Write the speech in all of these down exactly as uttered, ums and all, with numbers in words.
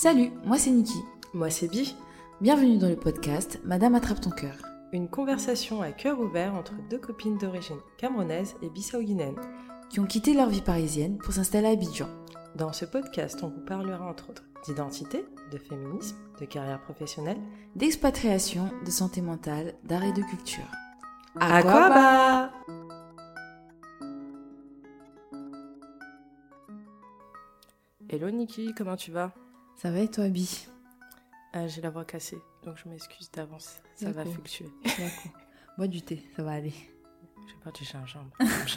Salut, moi c'est Niki. Moi c'est Bi. Bienvenue dans le podcast Madame attrape ton cœur. Une conversation à cœur ouvert entre deux copines d'origine camerounaise et bissau-guinéenne qui ont quitté leur vie parisienne pour s'installer à Abidjan. Dans ce podcast, on vous parlera entre autres d'identité, de féminisme, de carrière professionnelle, d'expatriation, de santé mentale, d'art et de culture. À quoi bas? Hello Niki, comment tu vas? Ça va et toi, Bi? euh, J'ai la voix cassée, donc je m'excuse d'avance. Ça D'accord. va fluctuer. D'accord. Bois du thé, ça va aller. J'ai peur du gingembre.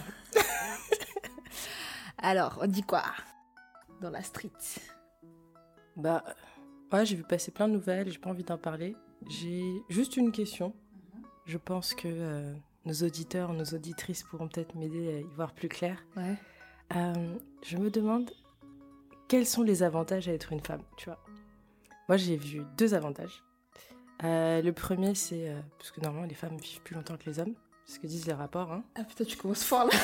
Alors, on dit quoi dans la street? Bah, ouais, j'ai vu passer plein de nouvelles, j'ai pas envie d'en parler. J'ai juste une question. Je pense que euh, nos auditeurs, nos auditrices pourront peut-être m'aider à y voir plus clair. Ouais. Euh, je me demande quels sont les avantages à être une femme, tu vois. Moi, j'ai vu deux avantages. Euh, le premier, c'est... Euh, parce que normalement, les femmes vivent plus longtemps que les hommes. C'est ce que disent les rapports. Hein. Ah putain, tu commences fort là.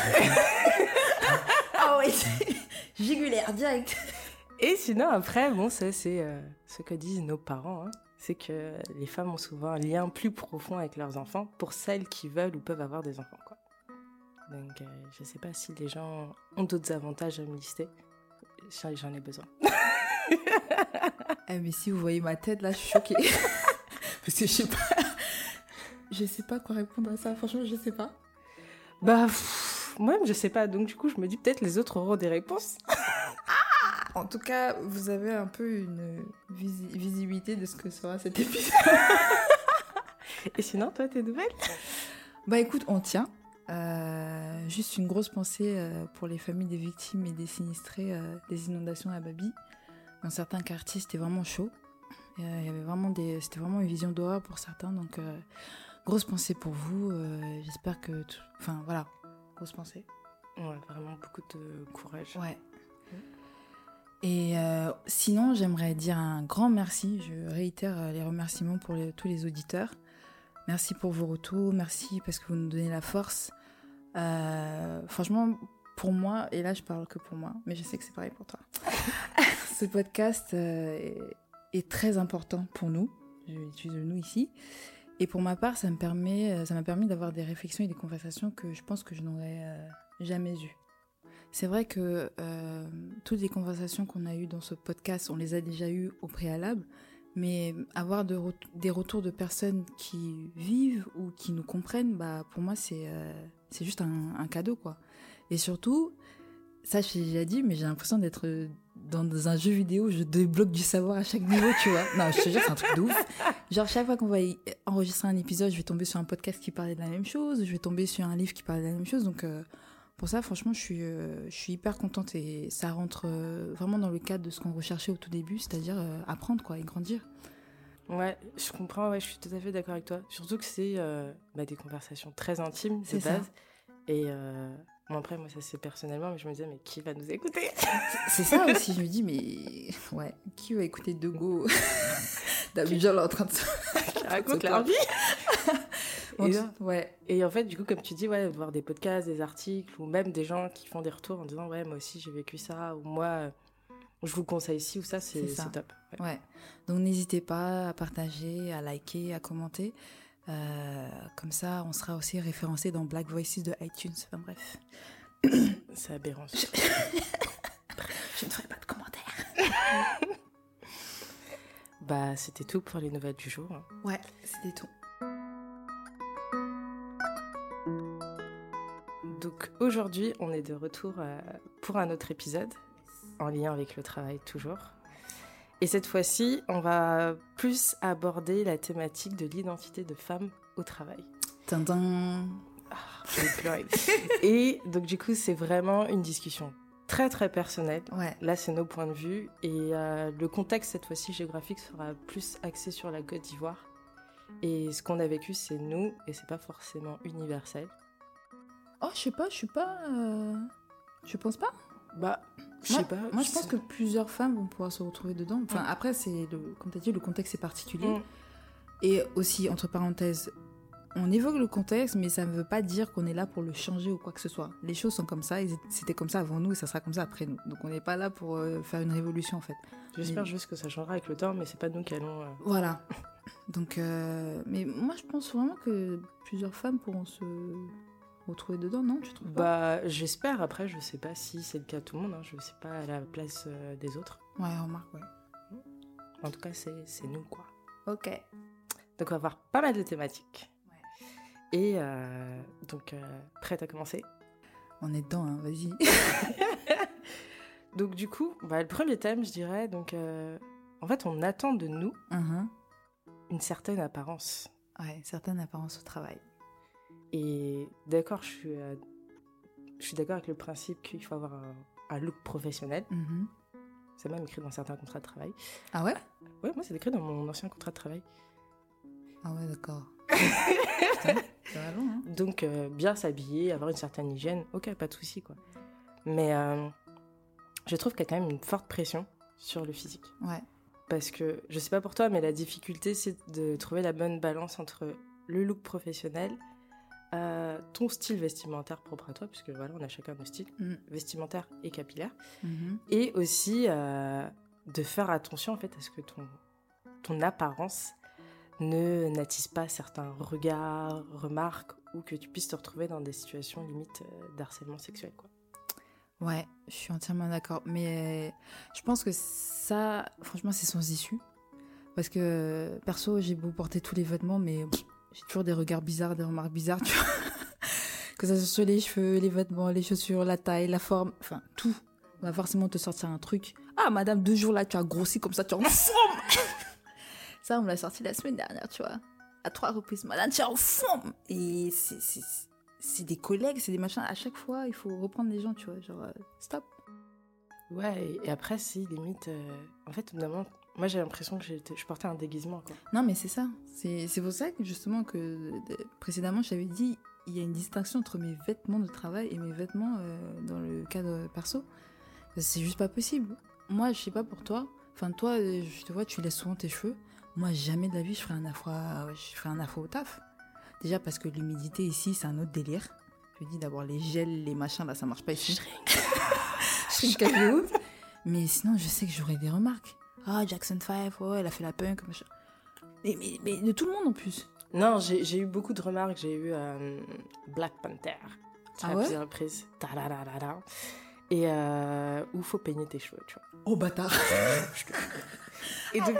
Ah oui, jugulaire, direct. Et sinon, après, bon, ça, c'est euh, ce que disent nos parents. Hein. C'est que les femmes ont souvent un lien plus profond avec leurs enfants pour celles qui veulent ou peuvent avoir des enfants, quoi. Donc, euh, je sais pas si les gens ont d'autres avantages à me lister. J'en ai besoin. Eh mais si vous voyez ma tête là, je suis choquée. Parce que je sais pas... Je sais pas quoi répondre à ça, franchement, je sais pas. Bah, pff, moi-même, je sais pas. Donc, du coup, je me dis peut-être les autres auront des réponses. En tout cas, vous avez un peu une visi- visibilité de ce que sera cet épisode. Et sinon, toi, tes nouvelles? Bah écoute, on tient. Euh, juste une grosse pensée euh, pour les familles des victimes et des sinistrés euh, des inondations à Babi. Dans certains quartiers, c'était vraiment chaud. Il euh, y avait vraiment des, c'était vraiment une vision d'horreur pour certains. Donc, euh, grosse pensée pour vous. Euh, j'espère que... Tout... Enfin, voilà. Grosse pensée. Ouais, vraiment beaucoup de courage. Ouais. Et euh, sinon, j'aimerais dire un grand merci. Je réitère les remerciements pour les, tous les auditeurs. Merci pour vos retours. Merci parce que vous nous donnez la force. Euh, franchement, pour moi, et là, je parle que pour moi, mais je sais que c'est pareil pour toi. Ce podcast euh, est, est très important pour nous. J'utilise le nous ici. Et pour ma part, ça me permet, ça m'a permis d'avoir des réflexions et des conversations que je pense que je n'aurais euh, jamais eues. C'est vrai que euh, toutes les conversations qu'on a eues dans ce podcast, on les a déjà eues au préalable, mais avoir de re- des retours de personnes qui vivent ou qui nous comprennent, bah, pour moi, c'est, euh, c'est juste un, un cadeau, quoi. Et surtout, ça, je l'ai déjà dit, mais j'ai l'impression d'être dans un jeu vidéo où je débloque du savoir à chaque niveau, tu vois. Non, je te jure, c'est un truc de ouf. Genre, chaque fois qu'on va y enregistrer un épisode, je vais tomber sur un podcast qui parlait de la même chose, je vais tomber sur un livre qui parlait de la même chose, donc... Euh, Pour ça, franchement, je suis, euh, je suis hyper contente et ça rentre euh, vraiment dans le cadre de ce qu'on recherchait au tout début, c'est-à-dire euh, apprendre quoi, et grandir. Ouais, je comprends, ouais, je suis tout à fait d'accord avec toi. Surtout que c'est euh, bah, des conversations très intimes de C'est base. ça. Et euh, bon, après, moi, ça c'est personnellement, mais je me disais, mais qui va nous écouter? C'est ça aussi, je me dis, mais ouais, qui va écouter Dego d'Abidjan là en train de se... Qui raconte leur vie. Bon, et, ouais. Et en fait, du coup, comme tu dis, ouais, voir des podcasts, des articles, ou même des gens qui font des retours en disant, ouais, moi aussi j'ai vécu ça, ou moi, euh, je vous conseille ci ou ça, c'est, c'est, ça. c'est top. Ouais. ouais. Donc n'hésitez pas à partager, à liker, à commenter. Euh, comme ça, on sera aussi référencé dans Black Voices de iTunes. Enfin bref. C'est aberrant. Je... je ne ferai pas de commentaires. Bah, c'était tout pour les nouvelles du jour. Hein. Ouais, c'était tout. Donc aujourd'hui, on est de retour euh, pour un autre épisode, en lien avec le travail toujours. Et cette fois-ci, on va plus aborder la thématique de l'identité de femme au travail. Tintin. Ah, je vais pleurer. Et donc du coup, c'est vraiment une discussion très très personnelle. Ouais. Là, c'est nos points de vue. Et euh, le contexte, cette fois-ci, géographique, sera plus axé sur la Côte d'Ivoire. Et ce qu'on a vécu, c'est nous, et c'est pas forcément universel. Oh, je sais pas, je suis pas... Euh... Je pense pas. Bah, je moi, sais pas. Moi, je pense que plusieurs femmes vont pouvoir se retrouver dedans. Enfin, mmh. après, c'est le, comme tu as dit, le contexte est particulier. Mmh. Et aussi, entre parenthèses, on évoque le contexte, mais ça ne veut pas dire qu'on est là pour le changer ou quoi que ce soit. Les choses sont comme ça, et c'était comme ça avant nous et ça sera comme ça après nous. Donc on n'est pas là pour euh, faire une révolution en fait. J'espère mais... juste que ça changera avec le temps, mais c'est pas nous qui allons... Euh... Voilà. Donc, euh... mais moi je pense vraiment que plusieurs femmes pourront se retrouver dedans, non? Tu trouves pas? Bah j'espère, après je sais pas si c'est le cas de tout le monde, hein. Je sais pas à la place euh, des autres. Ouais, remarque, ouais. En tout cas c'est, c'est nous quoi. Ok. Donc on va avoir pas mal de thématiques. Et euh, donc, euh, prête à commencer? On est dedans, hein, vas-y. Donc, du coup, bah, le premier thème, je dirais, donc, euh, en fait, on attend de nous uh-huh. une certaine apparence. Ouais, une certaine apparence au travail. Et d'accord, je suis, euh, je suis d'accord avec le principe qu'il faut avoir un, un look professionnel. Mm-hmm. C'est même écrit dans certains contrats de travail. Ah ouais? Ouais, moi, c'est écrit dans mon ancien contrat de travail. Ah ouais, d'accord. Putain, ça va long, hein. Donc, euh, bien s'habiller, avoir une certaine hygiène, ok, pas de souci, quoi. Mais euh, je trouve qu'il y a quand même une forte pression sur le physique. Ouais. Parce que, je sais pas pour toi, mais la difficulté, c'est de trouver la bonne balance entre le look professionnel, euh, ton style vestimentaire propre à toi, puisque voilà, on a chacun nos styles, mm. vestimentaire et capillaire, mm-hmm. et aussi euh, de faire attention, en fait, à ce que ton, ton apparence ne n'attise pas certains regards, remarques, ou que tu puisses te retrouver dans des situations limite euh, d'harcèlement sexuel, quoi. Ouais, je suis entièrement d'accord. Mais euh, je pense que ça, franchement, c'est sans issue. Parce que, perso, j'ai beau porter tous les vêtements, mais pff, j'ai toujours des regards bizarres, des remarques bizarres, tu vois. Que ça soit sur les cheveux, les vêtements, les chaussures, la taille, la forme, enfin, tout. On va forcément te sortir un truc. Ah, madame, deux jours là, tu as grossi comme ça, tu es en forme. Ça, on me l'a sorti la semaine dernière, tu vois. À trois reprises. Madame, tu es en forme. Et c'est, c'est, c'est des collègues, c'est des machins. À chaque fois, il faut reprendre les gens, tu vois. Genre, euh, stop. Ouais, et après, si, limite... Euh, en fait, évidemment, moi, j'ai l'impression que j'étais, je portais un déguisement, quoi. Non, mais c'est ça. C'est, c'est pour ça que, justement, que de, précédemment, je t'avais dit, il y a une distinction entre mes vêtements de travail et mes vêtements euh, dans le cadre perso. C'est juste pas possible. Moi, je sais pas pour toi. Enfin, toi, je te vois, tu laisses souvent tes cheveux. Moi, jamais de la vie, je ferai un afro, je ferai un afro au taf. Déjà parce que l'humidité ici, c'est un autre délire. Je dis d'abord les gels, les machins, là, ça marche pas ici. Je suis une ouf. Mais sinon, je sais que j'aurai des remarques. Ah, Jackson five, ouais, elle a fait la punk, machin. Mais, mais, mais de tout le monde en plus. Non, j'ai, j'ai eu beaucoup de remarques. J'ai eu euh, Black Panther. Ah à ouais? plusieurs reprises. Ta-da-da-da-da. Et euh, où faut peigner tes cheveux, tu vois. Oh, bâtard. Et donc,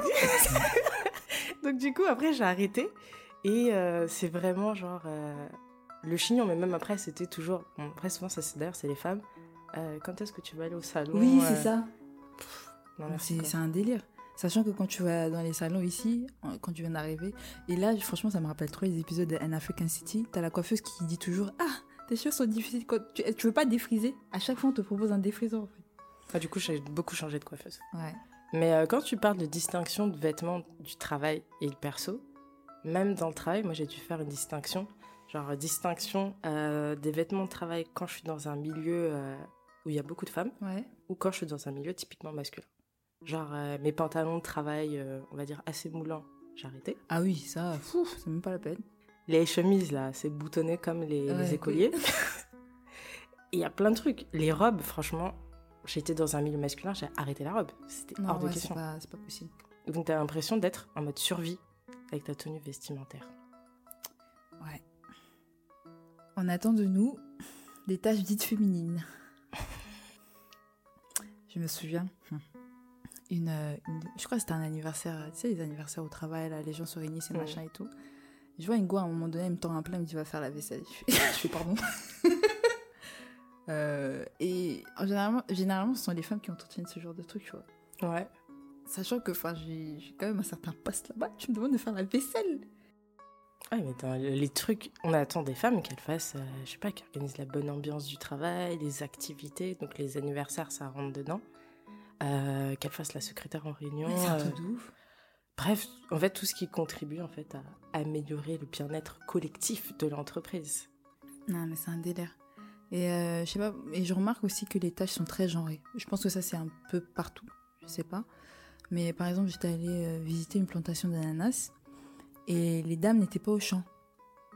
donc du coup, après, j'ai arrêté. Et euh, c'est vraiment genre... Euh, le chignon, mais même après, c'était toujours... Bon, après, souvent, ça, c'est, d'ailleurs, c'est les femmes. Euh, quand est-ce que tu vas aller au salon? Oui, euh... c'est ça. Pff, non, merci, c'est, c'est un délire. Sachant que quand tu vas dans les salons ici, quand tu viens d'arriver, et là, franchement, ça me rappelle trop les épisodes de An African City, t'as la coiffeuse qui dit toujours « Ah, tes cheveux sont difficiles, quand tu, tu veux pas défriser ?» À chaque fois, on te propose un défriseur, en fait. Ah, du coup, j'ai beaucoup changé de coiffeuse. Ouais. Mais euh, quand tu parles de distinction de vêtements du travail et le perso, même dans le travail, moi, j'ai dû faire une distinction. Genre, distinction euh, des vêtements de travail quand je suis dans un milieu euh, où il y a beaucoup de femmes, ouais. ou quand je suis dans un milieu typiquement masculin. Genre, euh, mes pantalons de travail, euh, on va dire, assez moulants, j'ai arrêté. Ah oui, ça, fou, c'est même pas la peine. Les chemises, là, c'est boutonné comme les, ouais, les écoliers. Il y a plein de trucs. Les robes, franchement, j'étais dans un milieu masculin, j'ai arrêté la robe. C'était non, hors de ouais, question. C'est pas, c'est pas possible. Donc, t'as l'impression d'être en mode survie avec ta tenue vestimentaire. Ouais. On attend de nous des tâches dites féminines. Je me souviens, une, une, je crois que c'était un anniversaire, tu sais, les anniversaires au travail, là, les gens se réunissent et mmh. machin et tout. Je vois une go à un moment donné, elle me tend un plat, elle me dit va faire la vaisselle. Je fais, je fais pardon. euh, et généralement, généralement, ce sont les femmes qui entretiennent ce genre de trucs, tu vois. Ouais. Sachant que j'ai, j'ai quand même un certain poste là-bas, tu me demandes de faire la vaisselle. Ouais, mais dans les trucs, on attend des femmes qu'elles fassent, euh, je sais pas, qu'elles organisent la bonne ambiance du travail, les activités, donc les anniversaires, ça rentre dedans. Euh, qu'elles fassent la secrétaire en réunion. Ouais, c'est un euh, truc de ouf. Bref, en fait, tout ce qui contribue en fait à améliorer le bien-être collectif de l'entreprise. Non, mais c'est un délire. Et euh, je sais pas, et je remarque aussi que les tâches sont très genrées. Je pense que ça, c'est un peu partout, je sais pas. Mais par exemple, j'étais allée euh, visiter une plantation d'ananas et les dames n'étaient pas au champ.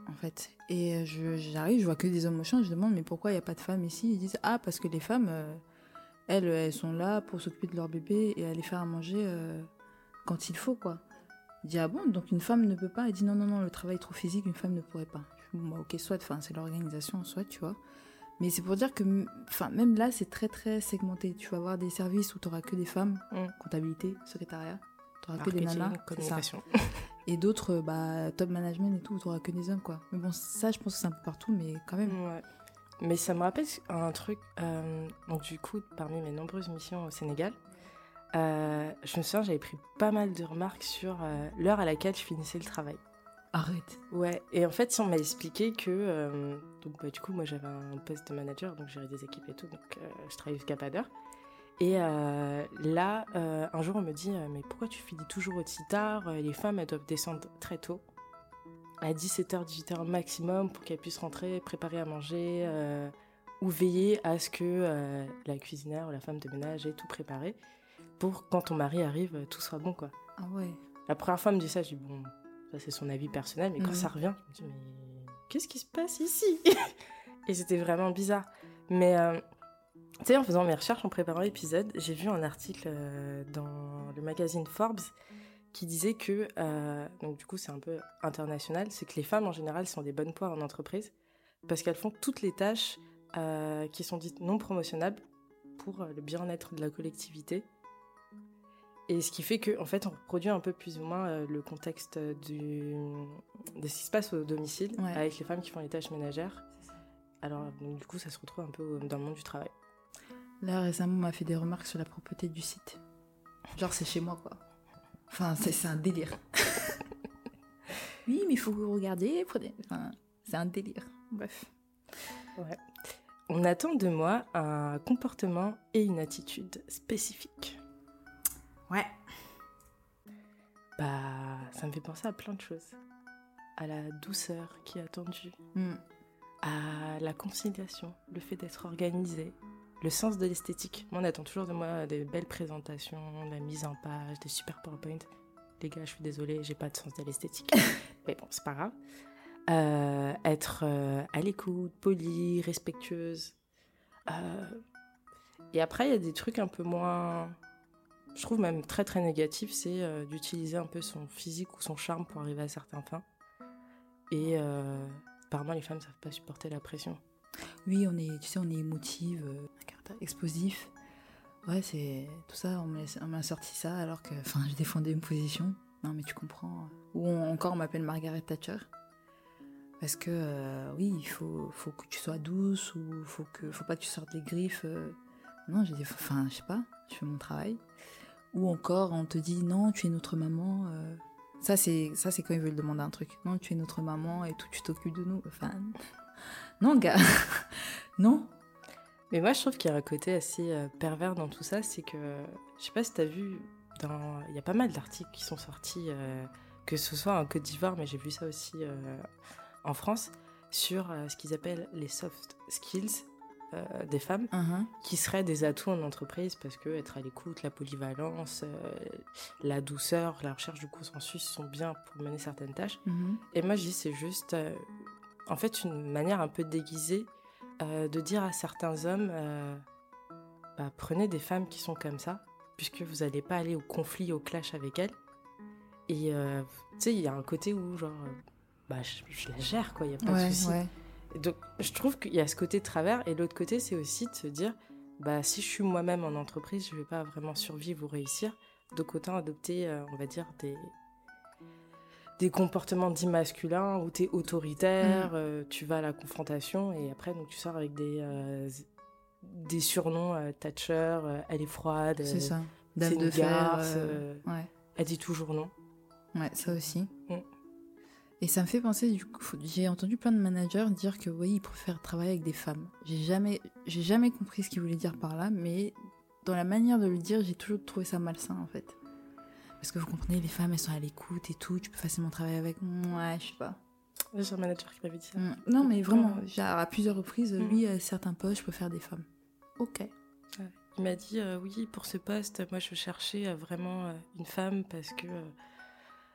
en fait. Et je, j'arrive, je vois que des hommes au champ, je demande mais pourquoi il n'y a pas de femmes ici? Ils disent ah parce que les femmes, euh, elles, elles sont là pour s'occuper de leur bébé et à les faire à manger euh, quand il faut, quoi. Je dis ah bon, donc une femme ne peut pas? Elle dit non, non, non, le travail est trop physique, une femme ne pourrait pas. Je dis, bon, bah, ok, soit, enfin, c'est l'organisation, soit, tu vois. Mais c'est pour dire que enfin, même là, c'est très, très segmenté. Tu vas avoir des services où tu n'auras que des femmes, mm. comptabilité, secrétariat, tu n'auras que des nanas, communication. Et d'autres, bah, top management et tout, où tu n'auras que des hommes, quoi. Mais bon, ça, je pense que c'est un peu partout, mais quand même. Ouais. Mais ça me rappelle un truc, euh, donc du coup, parmi mes nombreuses missions au Sénégal, euh, je me souviens, j'avais pris pas mal de remarques sur euh, l'heure à laquelle je finissais le travail. Arrête. Ouais, et en fait, on m'a expliqué que, euh, donc bah, du coup, moi j'avais un poste de manager, donc gérais des équipes et tout, donc euh, je travaillais jusqu'à pas d'heure. Et euh, là, euh, un jour, on me dit, euh, mais pourquoi tu finis toujours aussi tard? Les femmes, elles doivent descendre très tôt, à dix-sept heures, dix-huit heures maximum, pour qu'elles puissent rentrer, préparer à manger, euh, ou veiller à ce que euh, la cuisinière ou la femme de ménage ait tout préparé, pour quand ton mari arrive, tout soit bon, quoi. Ah ouais. La première fois, elle me dit ça, je dis, bon, ça c'est son avis personnel, mais quand mmh. ça revient, je me dis, mais qu'est-ce qui se passe ici? Et c'était vraiment bizarre. Mais, euh, tu sais, en faisant mes recherches, en préparant l'épisode, j'ai vu un article euh, dans le magazine Forbes qui disait que, euh, donc du coup c'est un peu international, c'est que les femmes en général sont des bonnes poires en entreprise parce qu'elles font toutes les tâches euh, qui sont dites non promotionnables pour le bien-être de la collectivité. Et ce qui fait qu'en en fait on reproduit un peu plus ou moins euh, le contexte du, de ce qui se passe au domicile, ouais. Avec les femmes qui font les tâches ménagères. Alors donc, du coup ça se retrouve un peu dans le monde du travail. Là récemment on m'a fait des remarques sur la propreté du site. Genre c'est chez moi, quoi. Enfin, c'est, c'est un délire. Oui, mais il faut que vous regardiez. Prenez... Enfin, c'est un délire. Bref. Ouais. On attend de moi un comportement et une attitude spécifiques. Ouais. Bah, ça me fait penser à plein de choses. À la douceur qui est attendue. Mm. À la conciliation, le fait d'être organisé. Le sens de l'esthétique. Moi, on attend toujours de moi des belles présentations, la mise en page, des super PowerPoint. Les gars, je suis désolée, j'ai pas de sens de l'esthétique. Mais bon, c'est pas grave. Euh, être euh, à l'écoute, polie, respectueuse. Euh... Et après, il y a des trucs un peu moins... Je trouve même très très négatifs, c'est euh, d'utiliser un peu son physique ou son charme pour arriver à certains fins. Et euh, apparemment, les femmes ne savent pas supporter la pression. Oui, on est, tu sais, on est émotive, euh, un caractère explosif. Ouais, c'est tout ça, on m'a, on m'a sorti ça alors que, enfin, je défendais une position. Non, mais tu comprends. Ou on, encore, on m'appelle Margaret Thatcher. Parce que, euh, oui, il faut, faut que tu sois douce ou faut que, faut pas que tu sortes les griffes. Euh. Non, j'ai dit, enfin, je sais pas, je fais mon travail. Ou encore, on te dit, non, tu es notre maman. Euh. Ça, c'est, ça, c'est quand ils veulent demander un truc. Non, tu es notre maman et tout, tu t'occupes de nous. Enfin... Non, gars, non. Mais moi, je trouve qu'il y a un côté assez euh, pervers dans tout ça, c'est que, je sais pas si t'as vu, dans... il y a pas mal d'articles qui sont sortis, euh, que ce soit en Côte d'Ivoire, mais j'ai vu ça aussi euh, en France, sur euh, ce qu'ils appellent les soft skills euh, des femmes, uh-huh. qui seraient des atouts en entreprise, parce que être à l'écoute, la polyvalence, euh, la douceur, la recherche du consensus sont bien pour mener certaines tâches. Uh-huh. Et moi, je dis, c'est juste... Euh, en fait, une manière un peu déguisée euh, de dire à certains hommes euh, bah, prenez des femmes qui sont comme ça, puisque vous n'allez pas aller au conflit, au clash avec elles. Et euh, tu sais, il y a un côté où, genre, euh, bah, je, je la gère, quoi, il n'y a pas ouais, de souci. Ouais. Et donc, je trouve qu'il y a ce côté de travers, et l'autre côté, c'est aussi de se dire bah, si je suis moi-même en entreprise, je ne vais pas vraiment survivre ou réussir. Donc, autant adopter, euh, on va dire, des. des comportements dits masculins où t'es autoritaire, mmh. euh, tu vas à la confrontation et après donc tu sors avec des euh, des surnoms euh, Thatcher, euh, elle est froide, c'est euh, ça, dame c'est de une fer, garce, euh, euh, ouais. Elle dit toujours non. Ouais, ça aussi. Mmh. Et ça me fait penser, du coup, j'ai entendu plein de managers dire que oui, ils préfèrent travailler avec des femmes. J'ai jamais, j'ai jamais compris ce qu'ils voulaient dire par là, mais dans la manière de le dire, j'ai toujours trouvé ça malsain en fait. Parce que vous comprenez, les femmes, elles sont à l'écoute et tout, tu peux facilement travailler avec. Ouais, je sais pas. J'ai un manager qui m'avait dit ça. Mmh. Non, mais vraiment, genre, à plusieurs reprises, mmh. oui, à certains postes, je préfère des femmes. Ok. Ouais. Il m'a dit, euh, oui, pour ce poste, moi, je cherchais euh, vraiment euh, une femme parce que euh,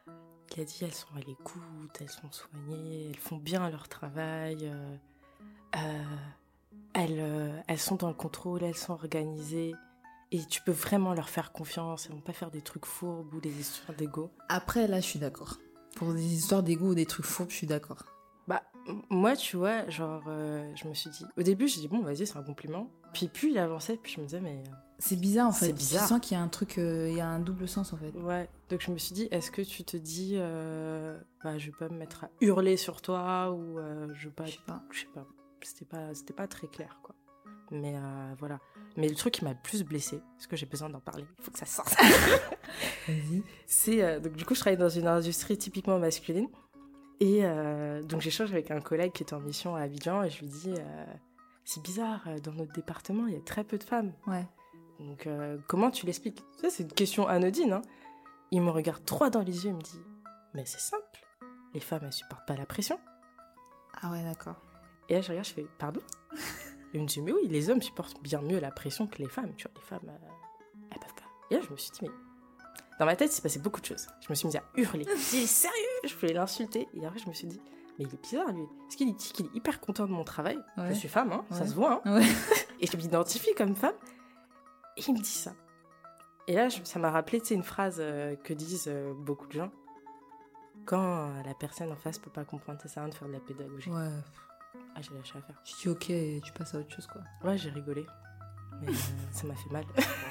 qui a dit elles sont à l'écoute, elles sont soignées, elles font bien leur travail, euh, euh, elles, euh, elles sont dans le contrôle, elles sont organisées. Et tu peux vraiment leur faire confiance, elles vont pas faire des trucs fourbes ou des histoires d'ego. Après, là, je suis d'accord. Pour des histoires d'ego ou des trucs fourbes, je suis d'accord. Bah, m- moi, tu vois, genre, euh, je me suis dit... Au début, j'ai dit, bon, vas-y, c'est un compliment. Puis plus il avançait, puis je me disais, mais... C'est bizarre, en fait. C'est bizarre. Tu sens qu'il y a un truc, euh, il y a un double sens, en fait. Ouais, donc je me suis dit, est-ce que tu te dis, euh, bah, je vais pas me mettre à hurler sur toi, ou euh, je vais pas... Je sais pas. Je sais pas, c'était pas, c'était pas très clair, quoi. Mais euh, voilà. Mais le truc qui m'a le plus blessée, parce que j'ai besoin d'en parler, il faut que ça sorte. Vas-y. C'est, euh, donc du coup, je travaille dans une industrie typiquement masculine. Et euh, donc j'échange avec un collègue qui était en mission à Abidjan, et je lui dis, euh, c'est bizarre, euh, dans notre département, il y a très peu de femmes. Ouais. Donc euh, comment tu l'expliques? Ça, c'est une question anodine, hein. Il me regarde droit dans les yeux et me dit, mais c'est simple, les femmes, elles supportent pas la pression. Ah ouais, d'accord. Et là, je regarde, je fais, pardon? Il me dit, mais oui, les hommes supportent bien mieux la pression que les femmes. Tu vois, les femmes, euh, elles peuvent pas. Et là, je me suis dit, mais... Dans ma tête, il s'est passé beaucoup de choses. Je me suis mise à hurler. Je dis, sérieux? Je voulais l'insulter. Et après, je me suis dit, mais il est bizarre, lui. Parce qu'il dit qu'il est hyper content de mon travail. Ouais. Je suis femme, hein, ça Ouais. se voit. Hein. Ouais. Et je m'identifie comme femme. Et il me dit ça. Et là, je- ça m'a rappelé, tu sais, une phrase euh, que disent euh, beaucoup de gens. Quand euh, la personne en face peut pas comprendre, ça sert à rien de faire de la pédagogie. Ouais. Ah, j'ai lâché à faire. Tu dis ok et tu passes à autre chose, quoi. Ouais, j'ai rigolé. Mais euh, ça m'a fait mal.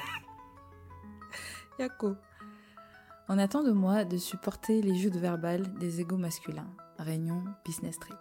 Yako. On attend de moi de supporter les joutes verbales des égos masculins. Réunion business trip.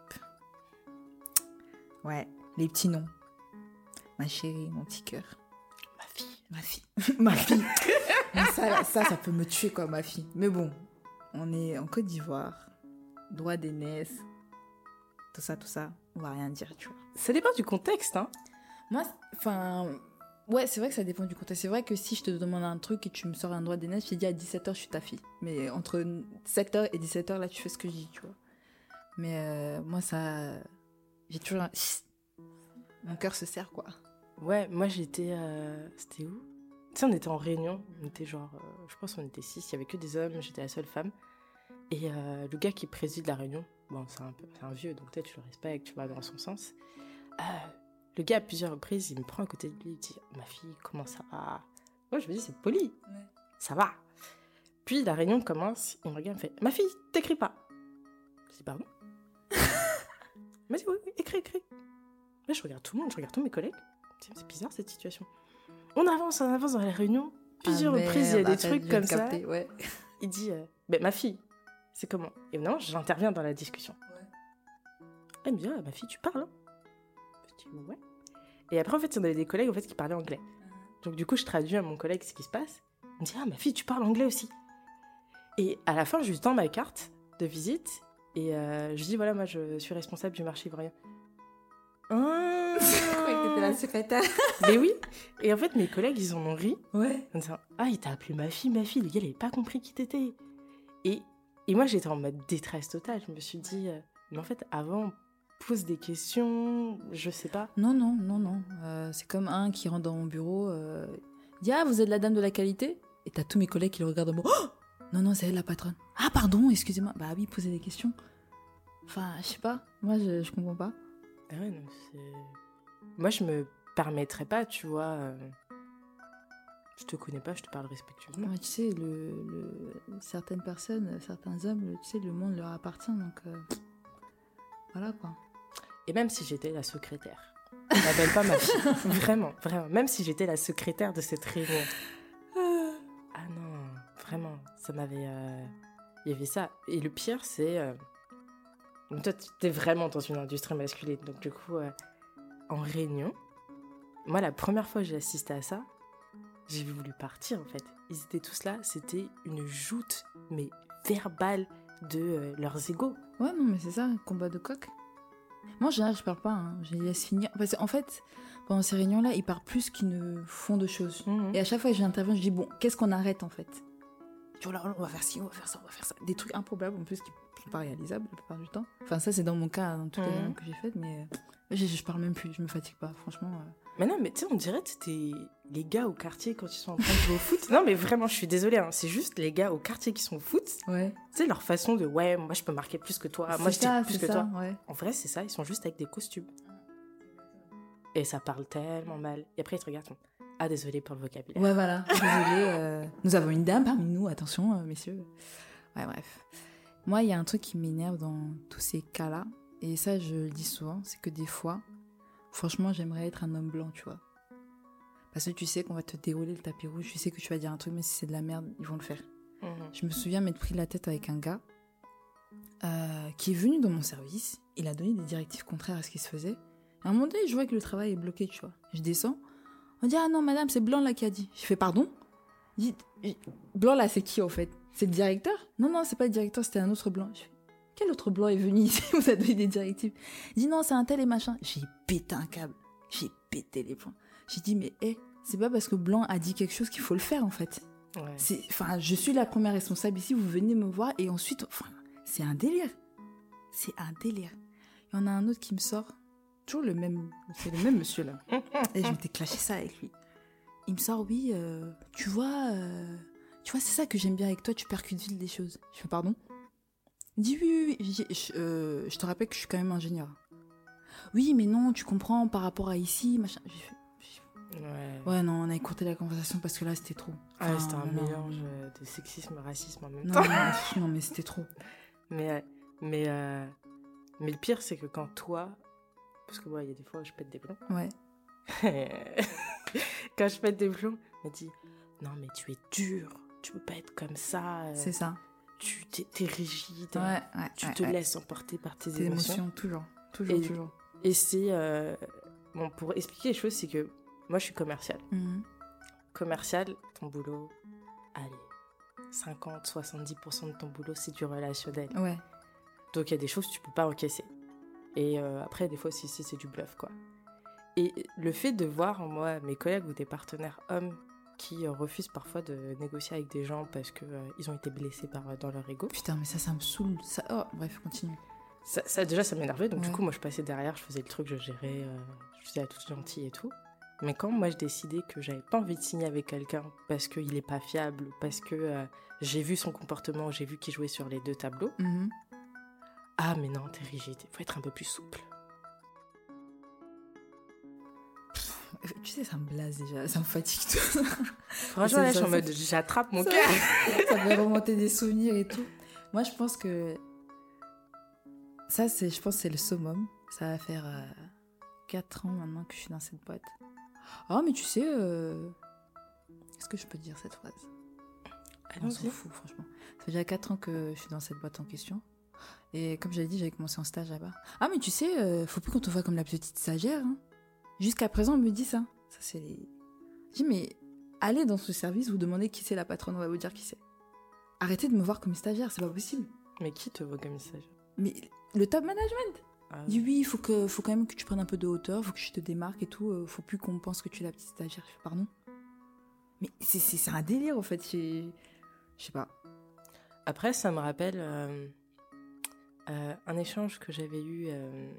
Ouais, les petits noms. Ma chérie, mon petit cœur. Ma fille. Ma fille. Ma fille. Mais ça, ça, ça peut me tuer, quoi, ma fille. Mais bon, on est en Côte d'Ivoire. Droit d'aînesse. Tout ça, tout ça. On va rien dire, tu vois. Ça dépend du contexte, hein. Moi, enfin... Ouais, c'est vrai que ça dépend du contexte. C'est vrai que si je te demande un truc et tu me sors un droit d'aînesse, je te dis à dix-sept heures, je suis ta fille. Mais entre sept heures et dix-sept heures, là, tu fais ce que je dis, tu vois. Mais euh, moi, ça... J'ai toujours un... Mon cœur se serre, quoi. Ouais, moi j'étais... euh, C'était où? Tu sais, on était en réunion. On était genre... euh, je pense qu'on était six. Il y avait que des hommes. J'étais la seule femme. Et euh, le gars qui préside la réunion... Bon, c'est un, peu, c'est un vieux, donc peut-être tu le respectes, tu vas dans son sens. Euh, le gars, à plusieurs reprises, il me prend à côté de lui. Il dit, ma fille, comment ça va? Moi, je me dis, c'est poli. Ouais. Ça va. Puis la réunion commence. Il me regarde, il me fait, ma fille, t'écris pas. Je dis, pardon? Il m'a dit, oui, oui, écris, écris. Là, je regarde tout le monde, je regarde tous mes collègues. Je dis, c'est bizarre cette situation. On avance, on avance dans la réunion. Plusieurs Ah, reprises, il y a merde, des ah, trucs je viens comme de ça. capter, ouais. Il dit, euh, ben, ma fille, c'est comment? Et non, j'interviens dans la discussion. Ouais. Elle me dit, ah, ma fille, tu parles, hein? Je dis, ouais. Et après, en fait, on avait des collègues en fait, qui parlaient anglais. Donc, du coup, je traduis à mon collègue ce qui se passe. Il me dit, ah, ma fille, tu parles anglais aussi. Et à la fin, je lui tends ma carte de visite. Et euh, je lui dis, voilà, moi, je suis responsable du marché ivoirien. Ah. Je croyais que t'étais la secrétaire. Mais oui. Et en fait, mes collègues, ils en ont ri. Ouais. En disant, ah, il t'a appelé ma fille, ma fille. Le gars, il avait pas compris qui t'étais. Et, et moi, j'étais en mode détresse totale. Je me suis dit, euh, mais en fait, avant, pose des questions, je sais pas. Non, non, non, non. Euh, c'est comme un qui rentre dans mon bureau, euh, dit « Ah, vous êtes la dame de la qualité ?» Et t'as tous mes collègues qui le regardent en mode « Oh non, non, c'est elle la patronne. »« Ah, pardon, excusez-moi. » Bah oui, posez des questions. Enfin, je sais pas. Moi, je, je comprends pas. Ah ouais, non, c'est... Moi, je me permettrais pas, tu vois... euh, Je te connais pas, je te parle respectueusement. Ouais, tu sais, le, le- certaines personnes, certains hommes, le- tu sais, le monde leur appartient, donc... euh, voilà, quoi. Et même si j'étais la secrétaire, je m'appelle pas ma fille. Vraiment, vraiment. Même si j'étais la secrétaire de cette réunion. Ah non, vraiment, ça m'avait... euh, Il y avait ça. Et le pire, c'est... euh, Toi, tu es vraiment dans une industrie masculine. Donc, du coup, euh, en réunion, moi, la première fois que j'ai assisté à ça, j'ai voulu partir, en fait. Ils étaient tous là. C'était une joute, mais verbale, de euh, leurs égos. Ouais, non, mais c'est ça, combat de coq. Moi, en général, je parle pas, hein. Je les laisse finir. Parce qu'en fait, pendant ces réunions-là, ils parlent plus qu'ils ne font de choses. Mhm. Et à chaque fois que j'interviens, je dis, bon, qu'est-ce qu'on arrête, en fait? Tu vois, là, on va faire ci, on va faire ça, on va faire ça. Des trucs improbables, en plus, qui ne sont pas réalisables la plupart du temps. Enfin, ça, c'est dans mon cas, dans toutes les Mhm. réunions que j'ai faites, mais euh, je, je parle même plus, je me fatigue pas, franchement. euh. Mais non, mais tu sais, on dirait que t'étais les gars au quartier, quand ils sont en train de jouer au foot... Non, mais vraiment, je suis désolée, hein, c'est juste les gars au quartier qui sont au foot. Ouais. Tu sais, leur façon de « Ouais, moi, je peux marquer plus que toi. Moi, je tire plus que ça, toi. Ouais. » En vrai, c'est ça. Ils sont juste avec des costumes. Et ça parle tellement mal. Et après, ils te regardent. Ah, désolé pour le vocabulaire. Ouais, voilà. Désolé. Euh... Nous avons une dame parmi nous. Attention, euh, messieurs. Ouais, bref. Moi, il y a un truc qui m'énerve dans tous ces cas-là. Et ça, je le dis souvent. C'est que des fois, franchement, j'aimerais être un homme blanc, tu vois. Parce que tu sais qu'on va te dérouler le tapis rouge. Tu sais que tu vas dire un truc, mais si c'est de la merde, ils vont le faire. Mmh. Je me souviens m'être pris la tête avec un gars euh, qui est venu dans mon service. Il a donné des directives contraires à ce qui se faisait. À un moment donné, je vois que le travail est bloqué, tu vois. Je descends. On dit, ah non, madame, c'est Blanc là qui a dit. Je fais, pardon ? Je dis, Blanc là, c'est qui, au fait ? C'est le directeur ? Non, non, c'est pas le directeur, c'était un autre Blanc. Je fais, quel autre Blanc est venu ici ? Vous a donné des directives. Il dit, non, c'est un tel et machin. J'ai pété un câble. J'ai pété les plombs. J'ai dit, mais hé, hey, c'est pas parce que Blanc a dit quelque chose qu'il faut le faire, en fait. Ouais. C'est, enfin, je suis la première responsable ici, vous venez me voir, et ensuite, enfin, c'est un délire. C'est un délire. Il y en a un autre qui me sort. Toujours le même, c'est le même monsieur là. Et je m'étais clashé ça avec lui. Il me sort, oui, euh, tu vois, euh, tu vois, c'est ça que j'aime bien avec toi, tu percutes vite des choses. Je fais, pardon ? Il dit, oui, oui, oui, je, je, euh, je te rappelle que je suis quand même ingénieur. Oui, mais non, tu comprends, par rapport à ici, machin. J'ai fait, j'ai fait... Ouais. Ouais, non, on a écourté la conversation parce que là, c'était trop. Enfin, ah, c'était un non, mélange non. de sexisme et racisme en même non, temps. Non, non, mais c'était trop. Mais, mais, euh, mais le pire, c'est que quand toi... Parce que moi, il y a des fois où je pète des plombs. Ouais. Quand je pète des plombs, on me dit non, mais tu es dur, tu peux pas être comme ça. Euh, c'est ça. Tu t'es, t'es rigide, ouais, ouais, tu ouais, te ouais. laisses emporter par tes, tes émotions. émotions. Toujours, toujours, et, toujours. Et c'est. Euh, bon, pour expliquer les choses, c'est que moi, je suis commerciale. Mm-hmm. Commercial, ton boulot, allez, cinquante à soixante-dix pour cent de ton boulot, c'est du relationnel. Ouais. Donc, il y a des choses que tu peux pas encaisser. Et euh, après, des fois aussi, c'est, c'est du bluff, quoi. Et le fait de voir, moi, mes collègues ou des partenaires hommes qui euh, refusent parfois de négocier avec des gens parce qu'ils euh, ont été blessés par, euh, dans leur ego. Putain, mais ça, ça me saoule. Ça... Oh, bref, continue. Ça, ça, déjà, ça m'énervait. Donc, ouais. Du coup, moi, je passais derrière, je faisais le truc, je gérais, euh, je faisais la toute gentille et tout. Mais quand moi, je décidais que j'avais pas envie de signer avec quelqu'un parce qu'il est pas fiable, parce que euh, j'ai vu son comportement, j'ai vu qu'il jouait sur les deux tableaux, mm-hmm. Ah, mais non, t'es rigide, il faut être un peu plus souple. Tu sais, ça me blase déjà, ça me fatigue tout. Franchement, là, je suis en mode, j'attrape mon cœur. Ça fait remonter des souvenirs et tout. Moi, je pense que ça, c'est, je pense que c'est le summum. Ça va faire euh, quatre ans maintenant que je suis dans cette boîte. Ah, mais tu sais, euh... est-ce que je peux dire cette phrase ? On s'en fout, franchement. Ça fait déjà quatre ans que je suis dans cette boîte en question. Et comme j'avais dit, j'avais commencé en stage là-bas. Ah, mais tu sais, euh, faut plus qu'on te voit comme la petite stagiaire. Hein. Jusqu'à présent, on me dit ça. Ça, c'est les... Je dis, mais allez dans ce service, vous demandez qui c'est la patronne, on va vous dire qui c'est. Arrêtez de me voir comme une stagiaire, c'est pas possible. Mais qui te voit comme une stagiaire ? Mais le top management. Ah, dit, oui, il faut, que, faut quand même que tu prennes un peu de hauteur, faut que tu te démarques et tout. Euh, faut plus qu'on pense que tu es la petite stagiaire. Je fais, pardon ? Mais c'est, c'est, c'est un délire, en fait. Je sais pas. Après, ça me rappelle... Euh... Euh, un échange que j'avais eu euh,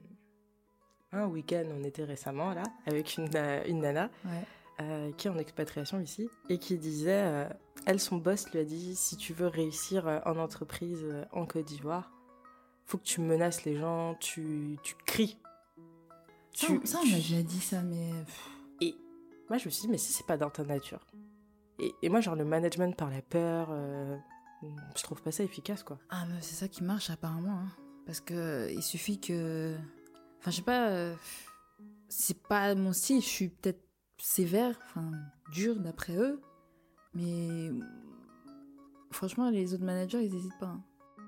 un week-end, on était récemment là, avec une, euh, une nana ouais. euh, qui est en expatriation ici et qui disait, euh, elle, son boss lui a dit, si tu veux réussir euh, en entreprise euh, en Côte d'Ivoire, faut que tu menaces les gens, tu, tu cries. Ça, tu, ça on m'a déjà dit ça, mais... Et moi, je me suis dit, mais si c'est pas dans ta nature. Et, et moi, genre, le management par la peur... Euh, je trouve pas ça efficace, quoi. Ah, mais c'est ça qui marche, apparemment. Hein. Parce que il suffit que... Enfin, je sais pas... Euh... C'est pas mon style. Je suis peut-être sévère, enfin, dure d'après eux. Mais... Franchement, les autres managers, ils hésitent pas. Hein.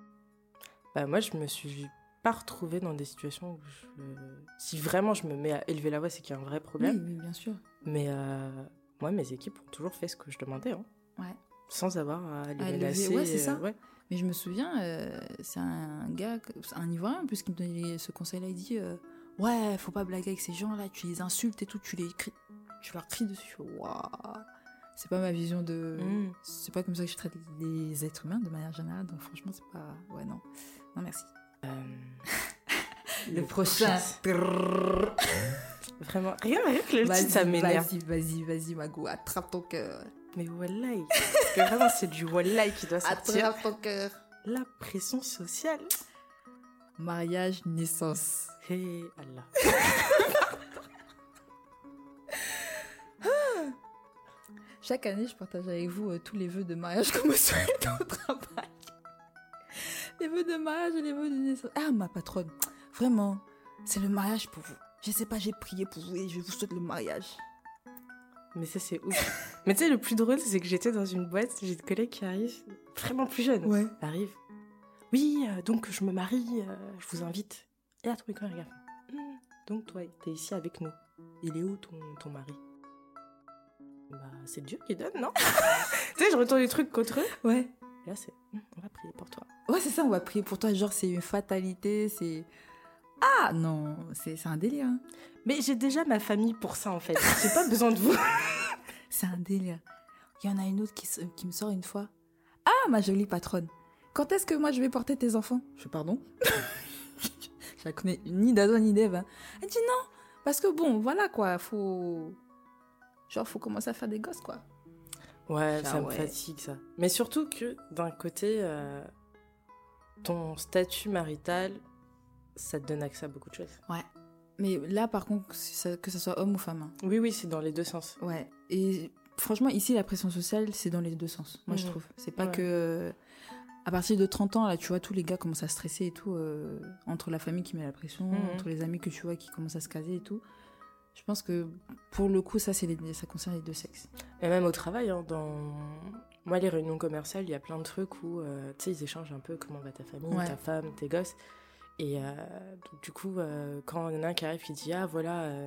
Bah, moi, je me suis pas retrouvée dans des situations où je... Si vraiment je me mets à élever la voix, c'est qu'il y a un vrai problème. Oui, oui, bien sûr. Mais euh... moi, mes équipes ont toujours fait ce que je demandais. Hein. Ouais. Sans avoir à les à menacer. Ouais, c'est ça. Euh, ouais. Mais je me souviens, euh, c'est un gars, un Ivoirien en plus, qui me donnait ce conseil-là. Il dit euh, ouais, faut pas blaguer avec ces gens-là, tu les insultes et tout, tu les cries, tu leur cries dessus. Waouh, c'est pas ma vision de. Mm. C'est pas comme ça que je traite les êtres humains de manière générale, donc franchement, c'est pas. Ouais, non. Non, merci. Euh... Le prochain. Vraiment, rien, rien que le Vas-y, titre, ça m'énerve. Vas-y, vas-y, vas-y, Mago, attrape ton cœur. Mais wallahi, parce que vraiment, c'est du wallahi qui doit sortir. Attrape ton cœur. La pression sociale. Mariage, naissance. Hey Allah. Chaque année, je partage avec vous euh, tous les vœux de mariage qu'on me souhaite au travail. Les vœux de mariage et les vœux de naissance. Ah, ma patronne, vraiment, c'est le mariage pour vous. Je sais pas, j'ai prié pour vous et je vous souhaite le mariage. Mais ça, c'est ouf. Mais tu sais, le plus drôle, c'est que j'étais dans une boîte, j'ai des collègues qui arrivent, vraiment plus jeunes. Ouais. Ils arrivent. Oui, euh, donc je me marie, euh, je vous invite. Et là, tous les regarde. Hum, donc toi, t'es ici avec nous. Il est où ton, ton mari? Bah, c'est Dieu qui donne, non? Tu sais, je retourne les trucs contre eux. Ouais. Et là, c'est, hum, on va prier pour toi. Ouais, c'est ça, on va prier pour toi. Genre, c'est une fatalité, c'est... Ah, non, c'est, c'est un délire. Hein. Mais j'ai déjà ma famille pour ça, en fait. J'ai pas besoin de vous. C'est un délire. Il y en a une autre qui, qui me sort une fois. Ah, ma jolie patronne. Quand est-ce que moi, je vais porter tes enfants? Je fais pardon. Je la connais ni d'Adam ni d'Ève. Hein. Elle dit non, parce que bon, voilà quoi, faut... Genre, faut commencer à faire des gosses, quoi. Ouais, Ah, ça me ouais. fatigue, ça. Mais surtout que, d'un côté, euh, ton statut marital, ça te donne accès à beaucoup de choses. Ouais. Mais là, par contre, que ça, que ce soit homme ou femme. Hein. Oui, oui, c'est dans les deux sens. Ouais. Et franchement, ici, la pression sociale, c'est dans les deux sens, moi, Mmh. je trouve. C'est pas Ouais. que... À partir de trente ans, là, tu vois, tous les gars commencent à stresser et tout, euh, entre la famille qui met la pression, Mmh. entre les amis que tu vois qui commencent à se caser et tout. Je pense que, pour le coup, ça, c'est les, ça concerne les deux sexes. Et même au travail, hein, dans... Moi, les réunions commerciales, il y a plein de trucs où, euh, tu sais, ils échangent un peu comment va ta famille, Ouais. ta femme, tes gosses. Et euh, donc, du coup, euh, quand il y en a un qui arrive qui dit « Ah, voilà, euh,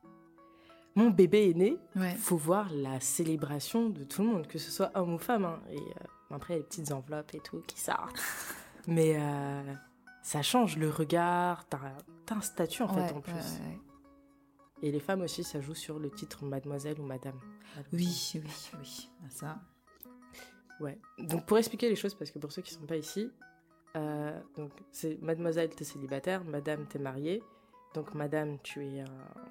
mon bébé est né », Ouais. faut voir la célébration de tout le monde, que ce soit homme ou femme. Hein. Et euh, après, les petites enveloppes et tout qui sortent. Mais euh, ça change le regard, t'as, t'as un statut, en fait, Ouais, en plus. ouais, ouais. Et les femmes aussi, ça joue sur le titre mademoiselle ou madame. Oui, oui, oui. Ah, ça... Ouais. Donc pour expliquer les choses, parce que pour ceux qui ne sont pas ici, euh, donc c'est mademoiselle, t'es célibataire, madame, t'es mariée. Donc madame, tu es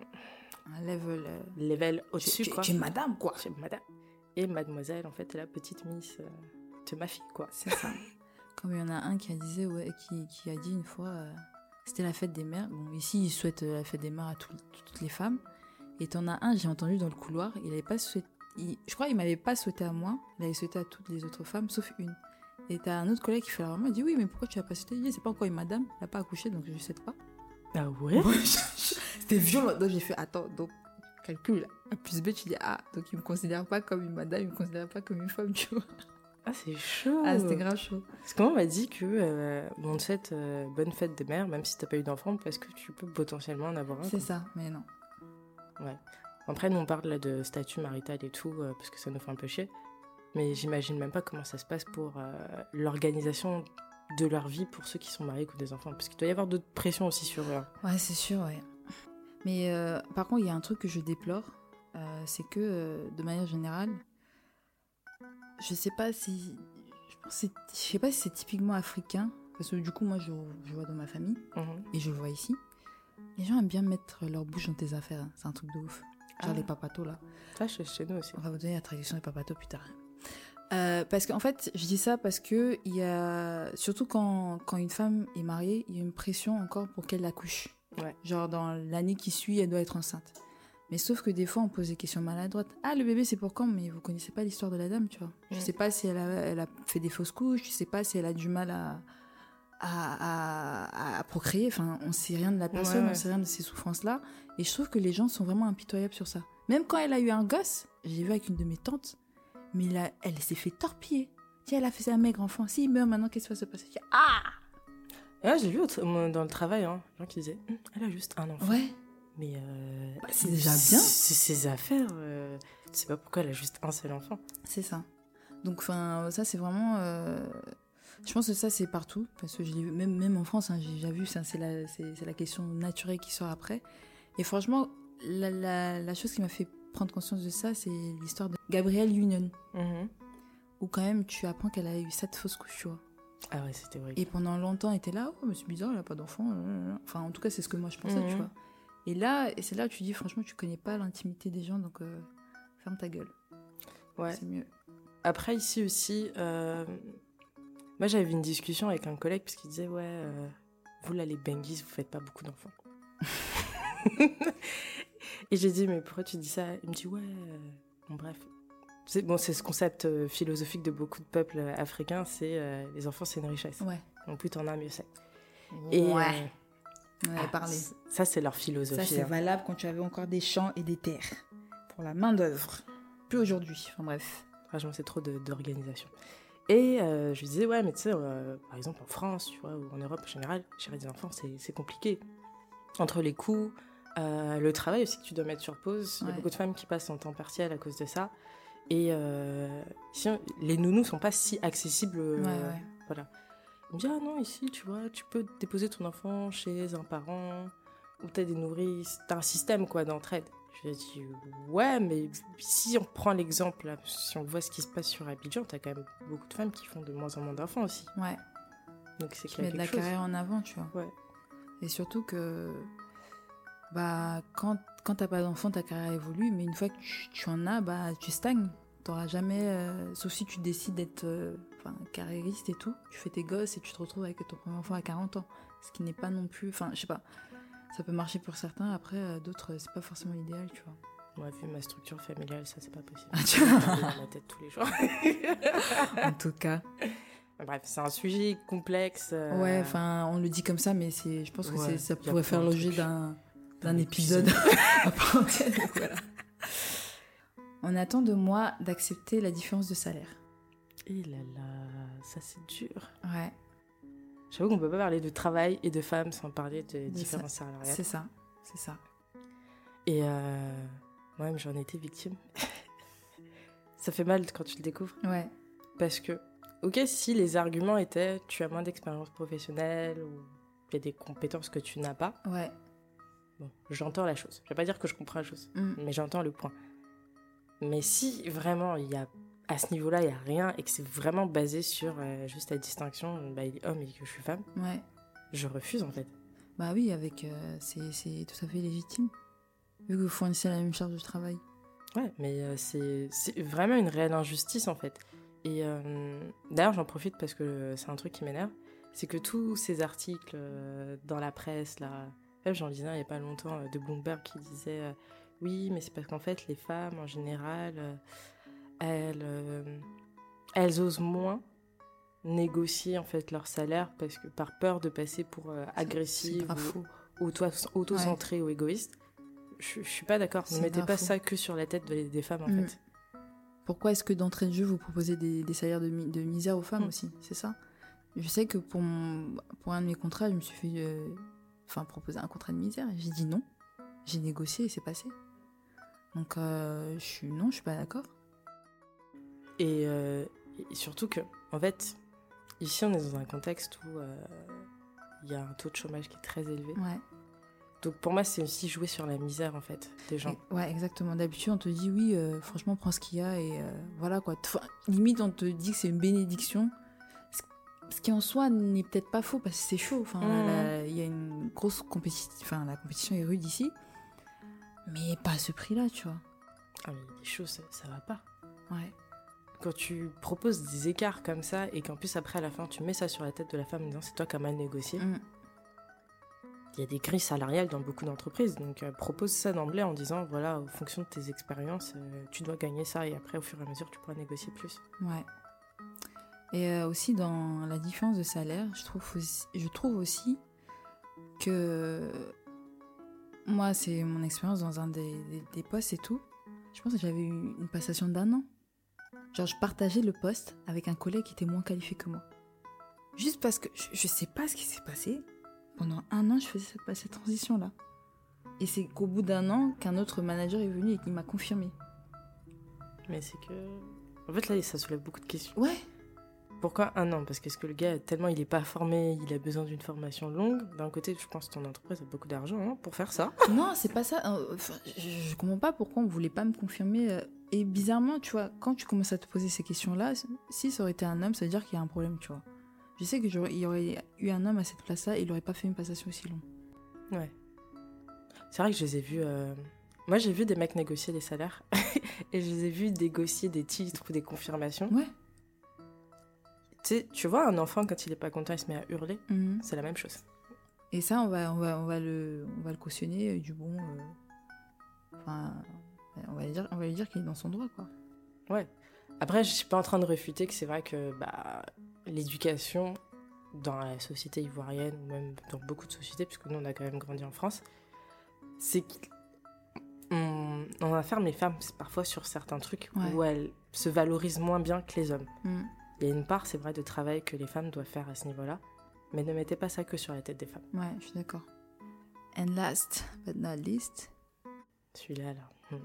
un Un level... euh, level au-dessus, tu, quoi. tu es madame, quoi. Tu es madame. Et mademoiselle, en fait, t'es la petite miss euh, de ma fille, quoi. C'est ça. Comme il y en a un qui a, disait, ouais, qui, qui a dit une fois, euh, c'était la fête des mères. Bon, ici, ils souhaitent euh, la fête des mères à tout- toutes les femmes. Et t'en as un, j'ai entendu dans le couloir, il avait pas souhaité, il- je crois qu'il m'avait pas souhaité à moi, il avait souhaité à toutes les autres femmes, sauf une. Et t'as un autre collègue qui fait la remarque, il dit oui, mais pourquoi tu l'as pas souhaité? Il dit c'est pas encore une madame, elle a pas accouché, donc je ne souhaite pas. Ah ouais? C'était violent. Donc j'ai fait, attends, donc calcul, A plus B, tu dis ah, donc il me considère pas comme une madame, il me considère pas comme une femme, tu vois. Ah, c'est chaud. Ah, c'était grave chaud. Parce qu'on m'a dit que euh, on te souhaite euh, bonne fête des mères, même si t'as pas eu d'enfant, parce que tu peux potentiellement en avoir un. C'est quoi. ça, mais non. Ouais. Après, nous, on parle là de statut marital et tout, euh, parce que ça nous fait un peu chier. Mais j'imagine même pas comment ça se passe pour euh, l'organisation de leur vie pour ceux qui sont mariés ou des enfants. Parce qu'il doit y avoir d'autres pressions aussi sur eux. Ouais, c'est sûr, ouais. Mais euh, par contre, il y a un truc que je déplore, euh, c'est que, euh, de manière générale, je sais pas si... Je pense que c'est- je sais pas si c'est typiquement africain, parce que du coup, moi, je, je vois dans ma famille, Mhm. et je le vois ici. Les gens aiment bien mettre leur bouche dans tes affaires, hein. C'est un truc de ouf. Genre Ah. les papatos, là. Ça, chez chez nous aussi. On va vous donner la traduction des papatos plus tard. Euh, parce qu'en fait, je dis ça parce que il y a, surtout quand, quand une femme est mariée, il y a une pression encore pour qu'elle accouche. Ouais. Genre dans l'année qui suit, elle doit être enceinte. Mais sauf que des fois, on pose des questions maladroites. Ah, le bébé, c'est pour quand? Mais vous connaissez pas l'histoire de la dame, tu vois. Je Mm. sais pas si elle a, elle a fait des fausses couches, je sais pas si elle a du mal à, à, à, à procréer. Enfin, on sait rien de la personne, Ouais, ouais. on sait rien de ces souffrances-là. Et je trouve que les gens sont vraiment impitoyables sur ça. Même quand elle a eu un gosse, j'ai vu avec une de mes tantes, mais là, elle s'est fait torpiller. Tiens, elle a fait un maigre enfant. S'il meurt maintenant, qu'est-ce qui va se passer? Je dis, ah! Et là, j'ai vu au tra- dans le travail, hein, des gens qui disaient Hum, elle a juste un enfant. Ouais. Mais euh, Bah, c'est déjà bien. C'est ses affaires. Euh, tu sais pas pourquoi elle a juste un seul enfant. C'est ça. Donc, enfin, ça, c'est vraiment... euh, Je pense que ça, c'est partout. Parce que je l'ai vu, même, même en France, hein, j'ai déjà vu, ça, c'est la, c'est, c'est la question naturelle qui sort après. Et franchement, la, la, la chose qui m'a fait prendre conscience de ça, c'est l'histoire de Gabrielle Union. Mhm. Où quand même, tu apprends qu'elle a eu sept fausses couches, tu vois. Ah ouais, c'était horrible. Et pendant longtemps, elle était là, oh, mais c'est bizarre, elle n'a pas d'enfant. Enfin, en tout cas, c'est ce que moi, je pensais, Mhm. tu vois. Et là, et c'est là où tu dis, franchement, tu connais pas l'intimité des gens, donc euh, ferme ta gueule. Ouais. C'est mieux. Après, ici aussi, euh, moi j'avais une discussion avec un collègue parce qu'il disait, ouais, euh, vous là les Benguis, vous faites pas beaucoup d'enfants. Et j'ai dit, mais pourquoi tu dis ça? Il me dit, ouais, euh, bon, bref. C'est, bon, c'est ce concept euh, philosophique de beaucoup de peuples euh, africains, c'est euh, les enfants, c'est une richesse. Ouais. Donc plus t'en as, mieux c'est. Et Et, ouais. euh, On en avait ah, parlé. c- ça, c'est leur philosophie. Ça, c'est hein. valable quand tu avais encore des champs et des terres. Pour la main-d'œuvre. Plus aujourd'hui. Enfin bref. Franchement, c'est trop de- d'organisation. Et euh, je lui disais, ouais, mais tu sais, euh, par exemple en France, tu vois, ou en Europe en général, gérer des enfants, c'est, c'est compliqué. Entre les coûts, euh, le travail aussi que tu dois mettre sur pause, il y a Ouais. beaucoup de femmes qui passent en temps partiel à cause de ça. Et euh, ici, les nounous sont pas si accessibles. euh, Ouais, ouais. Voilà. Il me dit, ah non, ici, tu vois, tu peux déposer ton enfant chez un parent, ou t'as des nourrices, t'as un système, quoi, d'entraide. Je lui ai dit, ouais, mais si on prend l'exemple, là, si on voit ce qui se passe sur Abidjan, t'as quand même beaucoup de femmes qui font de moins en moins d'enfants aussi. Ouais. Donc c'est Qui qu'il y a met de la quelque chose. carrière en avant, tu vois. Ouais. Et surtout que, bah, quand, quand t'as pas d'enfant, ta carrière évolue, mais une fois que tu, tu en as, bah, tu stagnes. T'auras jamais, euh, sauf si tu décides d'être euh, enfin, carriériste et tout, tu fais tes gosses et tu te retrouves avec ton premier enfant à quarante ans. Ce qui n'est pas non plus, enfin, je sais pas, ça peut marcher pour certains, après, euh, d'autres, c'est pas forcément l'idéal, tu vois. Moi, vu ma structure familiale, ça, c'est pas possible. Ah, tu Je vais parler dans ma tête tous les jours. En tout cas. Bref, c'est un sujet complexe. euh, Ouais, enfin, on le dit comme ça, mais c'est, je pense que Ouais, c'est, ça y a pourrait plein faire de l'objet trucs. d'un, d'un D'un épisode épisode. à part entière, donc voilà. On attend de moi d'accepter la différence de salaire. Et là là, ça c'est dur. Ouais, J'avoue qu'on peut pas parler de travail et de femmes sans parler de De différences salariales. c'est ça, c'est ça. Et euh, moi-même, j'en ai été victime. Ça fait mal quand tu le découvres. Ouais, Parce que, ok, si les arguments étaient tu as moins d'expérience professionnelle ou il y a des compétences que tu n'as pas, ouais. bon, j'entends la chose. Je vais pas dire que je comprends la chose, Mm. mais j'entends le point. Mais si vraiment il y a à ce niveau-là, il y a rien et que c'est vraiment basé sur euh, juste la distinction, bah, il est homme et que je suis femme, Ouais. je refuse en fait. Bah oui, avec euh, c'est, c'est tout à fait légitime. Vu que vous fournissez la même charge de travail. Ouais, mais euh, c'est, c'est vraiment une réelle injustice en fait. Et euh, d'ailleurs, j'en profite parce que c'est un truc qui m'énerve, c'est que tous ces articles euh, dans la presse, là, même j'en lisais un il n'y a pas longtemps euh, de Bloomberg qui disait euh, oui, mais c'est parce qu'en fait les femmes en général, euh, elles, euh, elles osent moins négocier en fait leur salaire parce que par peur de passer pour euh, C'est agressive grave ou fou. auto- auto-centrée ou égoïste. Je, je suis pas d'accord. Ne C'est mettez grave pas fou. ça que sur la tête de- des femmes en Mm. fait. Pourquoi est-ce que d'entrée de jeu, vous proposez des, des salaires de, mi- de misère aux femmes Mm. aussi? C'est ça? Je sais que pour, mon, pour un de mes contrats, je me suis fait euh, enfin, proposer un contrat de misère. Et j'ai dit non. J'ai négocié et c'est passé. Donc, euh, je suis non, je suis pas d'accord. Et, euh, et surtout que, en fait, ici on est dans un contexte où euh, il y a un taux de chômage qui est très élevé. Ouais. Donc pour moi, c'est aussi jouer sur la misère en fait des gens. Et- ouais, exactement. D'habitude, on te dit oui, euh, franchement, prends ce qu'il y a et euh, voilà quoi. Enfin, limite, on te dit que c'est une bénédiction. Ce- Ce qui en soi n'est peut-être pas faux parce que c'est chaud. Enfin, Mhm. la- il y a une grosse compétition. Enfin, la compétition est rude ici, mais pas à ce prix-là, tu vois. Ah mais il y a des choses, ça, ça va pas. Ouais. Quand tu proposes des écarts comme ça et qu'en plus après à la fin tu mets ça sur la tête de la femme en disant c'est toi qui as mal négocié, Mm. il y a des grilles salariales dans beaucoup d'entreprises. Donc euh, propose ça d'emblée en disant voilà, en fonction de tes expériences, euh, tu dois gagner ça et après au fur et à mesure tu pourras négocier plus. Ouais. Et euh, aussi dans la différence de salaire, je trouve aussi, je trouve aussi que moi, c'est mon expérience dans un des, des, des postes et tout. Je pense que j'avais eu une passation d'un an. Genre, je partageais le poste avec un collègue qui était moins qualifié que moi. Juste parce que je, je sais pas ce qui s'est passé. Pendant un an, je faisais cette, cette transition-là. Et c'est qu'au bout d'un an qu'un autre manager est venu et qu'il m'a confirmé. Mais c'est que... En fait là ça soulève beaucoup de questions. Ouais. Pourquoi un an? Parce qu'est-ce que le gars, tellement il est pas formé, il a besoin d'une formation longue. D'un côté, je pense que ton entreprise a beaucoup d'argent hein, pour faire ça. Non, c'est pas ça. Euh, enfin, je, je comprends pas pourquoi on voulait pas me confirmer. euh, Et bizarrement, tu vois, quand tu commences à te poser ces questions-là, si ça aurait été un homme, ça veut dire qu'il y a un problème, tu vois. Je sais qu'il y aurait eu un homme à cette place-là, il aurait pas fait une passation aussi longue. Ouais. C'est vrai que je les ai vus... Euh... Moi, j'ai vu des mecs négocier les salaires et je les ai vus négocier des titres ou des confirmations. Ouais. Tu sais, tu vois, un enfant, quand il n'est pas content, il se met à hurler. Mm-hmm. C'est la même chose. Et ça, on va, on va, on va, le, on va le cautionner euh, du bon... Euh... Enfin, on va lui dire, on va lui dire qu'il est dans son droit, quoi. Ouais. Après, je ne suis pas en train de réfuter que c'est vrai que bah, l'éducation dans la société ivoirienne, ou même dans beaucoup de sociétés, puisque nous, on a quand même grandi en France, c'est qu'on on enferme les femmes parfois sur certains trucs ouais. où elles se valorisent moins bien que les hommes. Mm. Il y a une part, c'est vrai, de travail que les femmes doivent faire à ce niveau-là, mais ne mettez pas ça que sur la tête des femmes. Ouais, je suis d'accord. And last but not least... Celui-là, là. Hmm.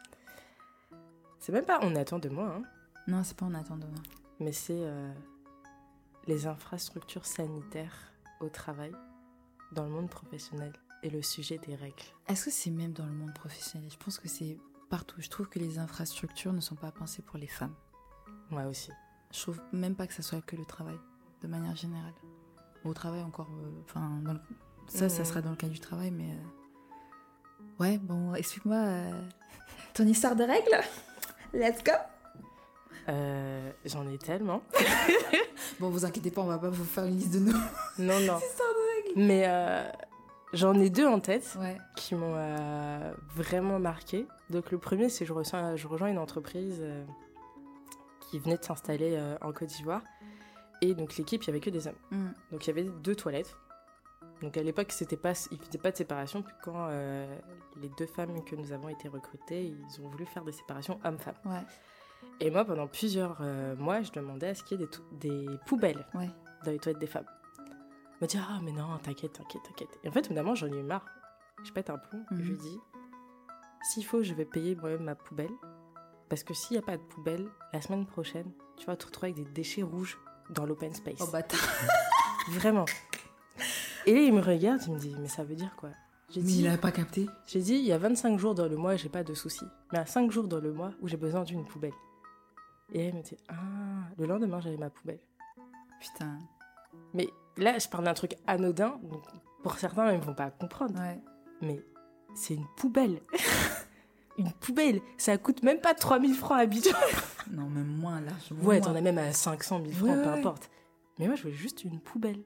C'est même pas on attend de moi, hein. Non, c'est pas on attend de moi. Mais c'est euh, les infrastructures sanitaires au travail, dans le monde professionnel, et le sujet des règles. Est-ce que c'est même dans le monde professionnel ? Je pense que c'est partout. Je trouve que les infrastructures ne sont pas pensées pour les femmes. Moi aussi. Je trouve même pas que ça soit que le travail, de manière générale. Au travail encore... Enfin, euh, le... ça, mmh. ça sera dans le cas du travail, mais... Euh... Ouais, bon, explique-moi euh, ton histoire de règles. Let's go. Euh, j'en ai tellement. Bon, vous inquiétez pas, on va pas vous faire une liste de noms. Non, non. Histoire de règles. Mais euh, j'en ai deux en tête ouais. qui m'ont euh, vraiment marqué. Donc le premier, c'est que je, reçois, je rejoins une entreprise euh, qui venait de s'installer euh, en Côte d'Ivoire. Et donc l'équipe, il n'y avait que des hommes. Mm. Donc il y avait deux toilettes. Donc à l'époque, c'était pas, il ne faisait pas de séparation. Puis quand euh, les deux femmes que nous avons été recrutées, ils ont voulu faire des séparations hommes-femmes. Ouais. Et moi, pendant plusieurs euh, mois, je demandais à ce qu'il y ait des, to- des poubelles ouais. dans les toilettes des femmes. On me dit « Ah, mais non, t'inquiète, t'inquiète, t'inquiète. » Et en fait, évidemment, j'en ai eu marre. Je pète un plomb mm-hmm. et je lui dis « S'il faut, je vais payer moi-même ma poubelle. Parce que s'il n'y a pas de poubelle, la semaine prochaine, tu vas te retrouver avec des déchets rouges dans l'open space. » Oh bâtard. Vraiment. Et là, il me regarde, il me dit « Mais ça veut dire quoi ?» J'ai Mais dit, il n'a pas capté. J'ai dit « Il y a vingt-cinq jours dans le mois, j'ai pas de soucis. Mais il y a cinq jours dans le mois où j'ai besoin d'une poubelle. » Et elle me dit « Ah, le lendemain, j'avais ma poubelle. » Putain. Mais là, je parle d'un truc anodin. Donc pour certains, ils ne vont pas comprendre. Ouais. Mais c'est une poubelle. Une poubelle. Ça coûte même pas trois mille francs à Abidjan. Non, même moins, largement. Ouais, moins. t'en as même à cinq cent mille francs, ouais, peu ouais. importe. Mais moi, je voulais juste une poubelle.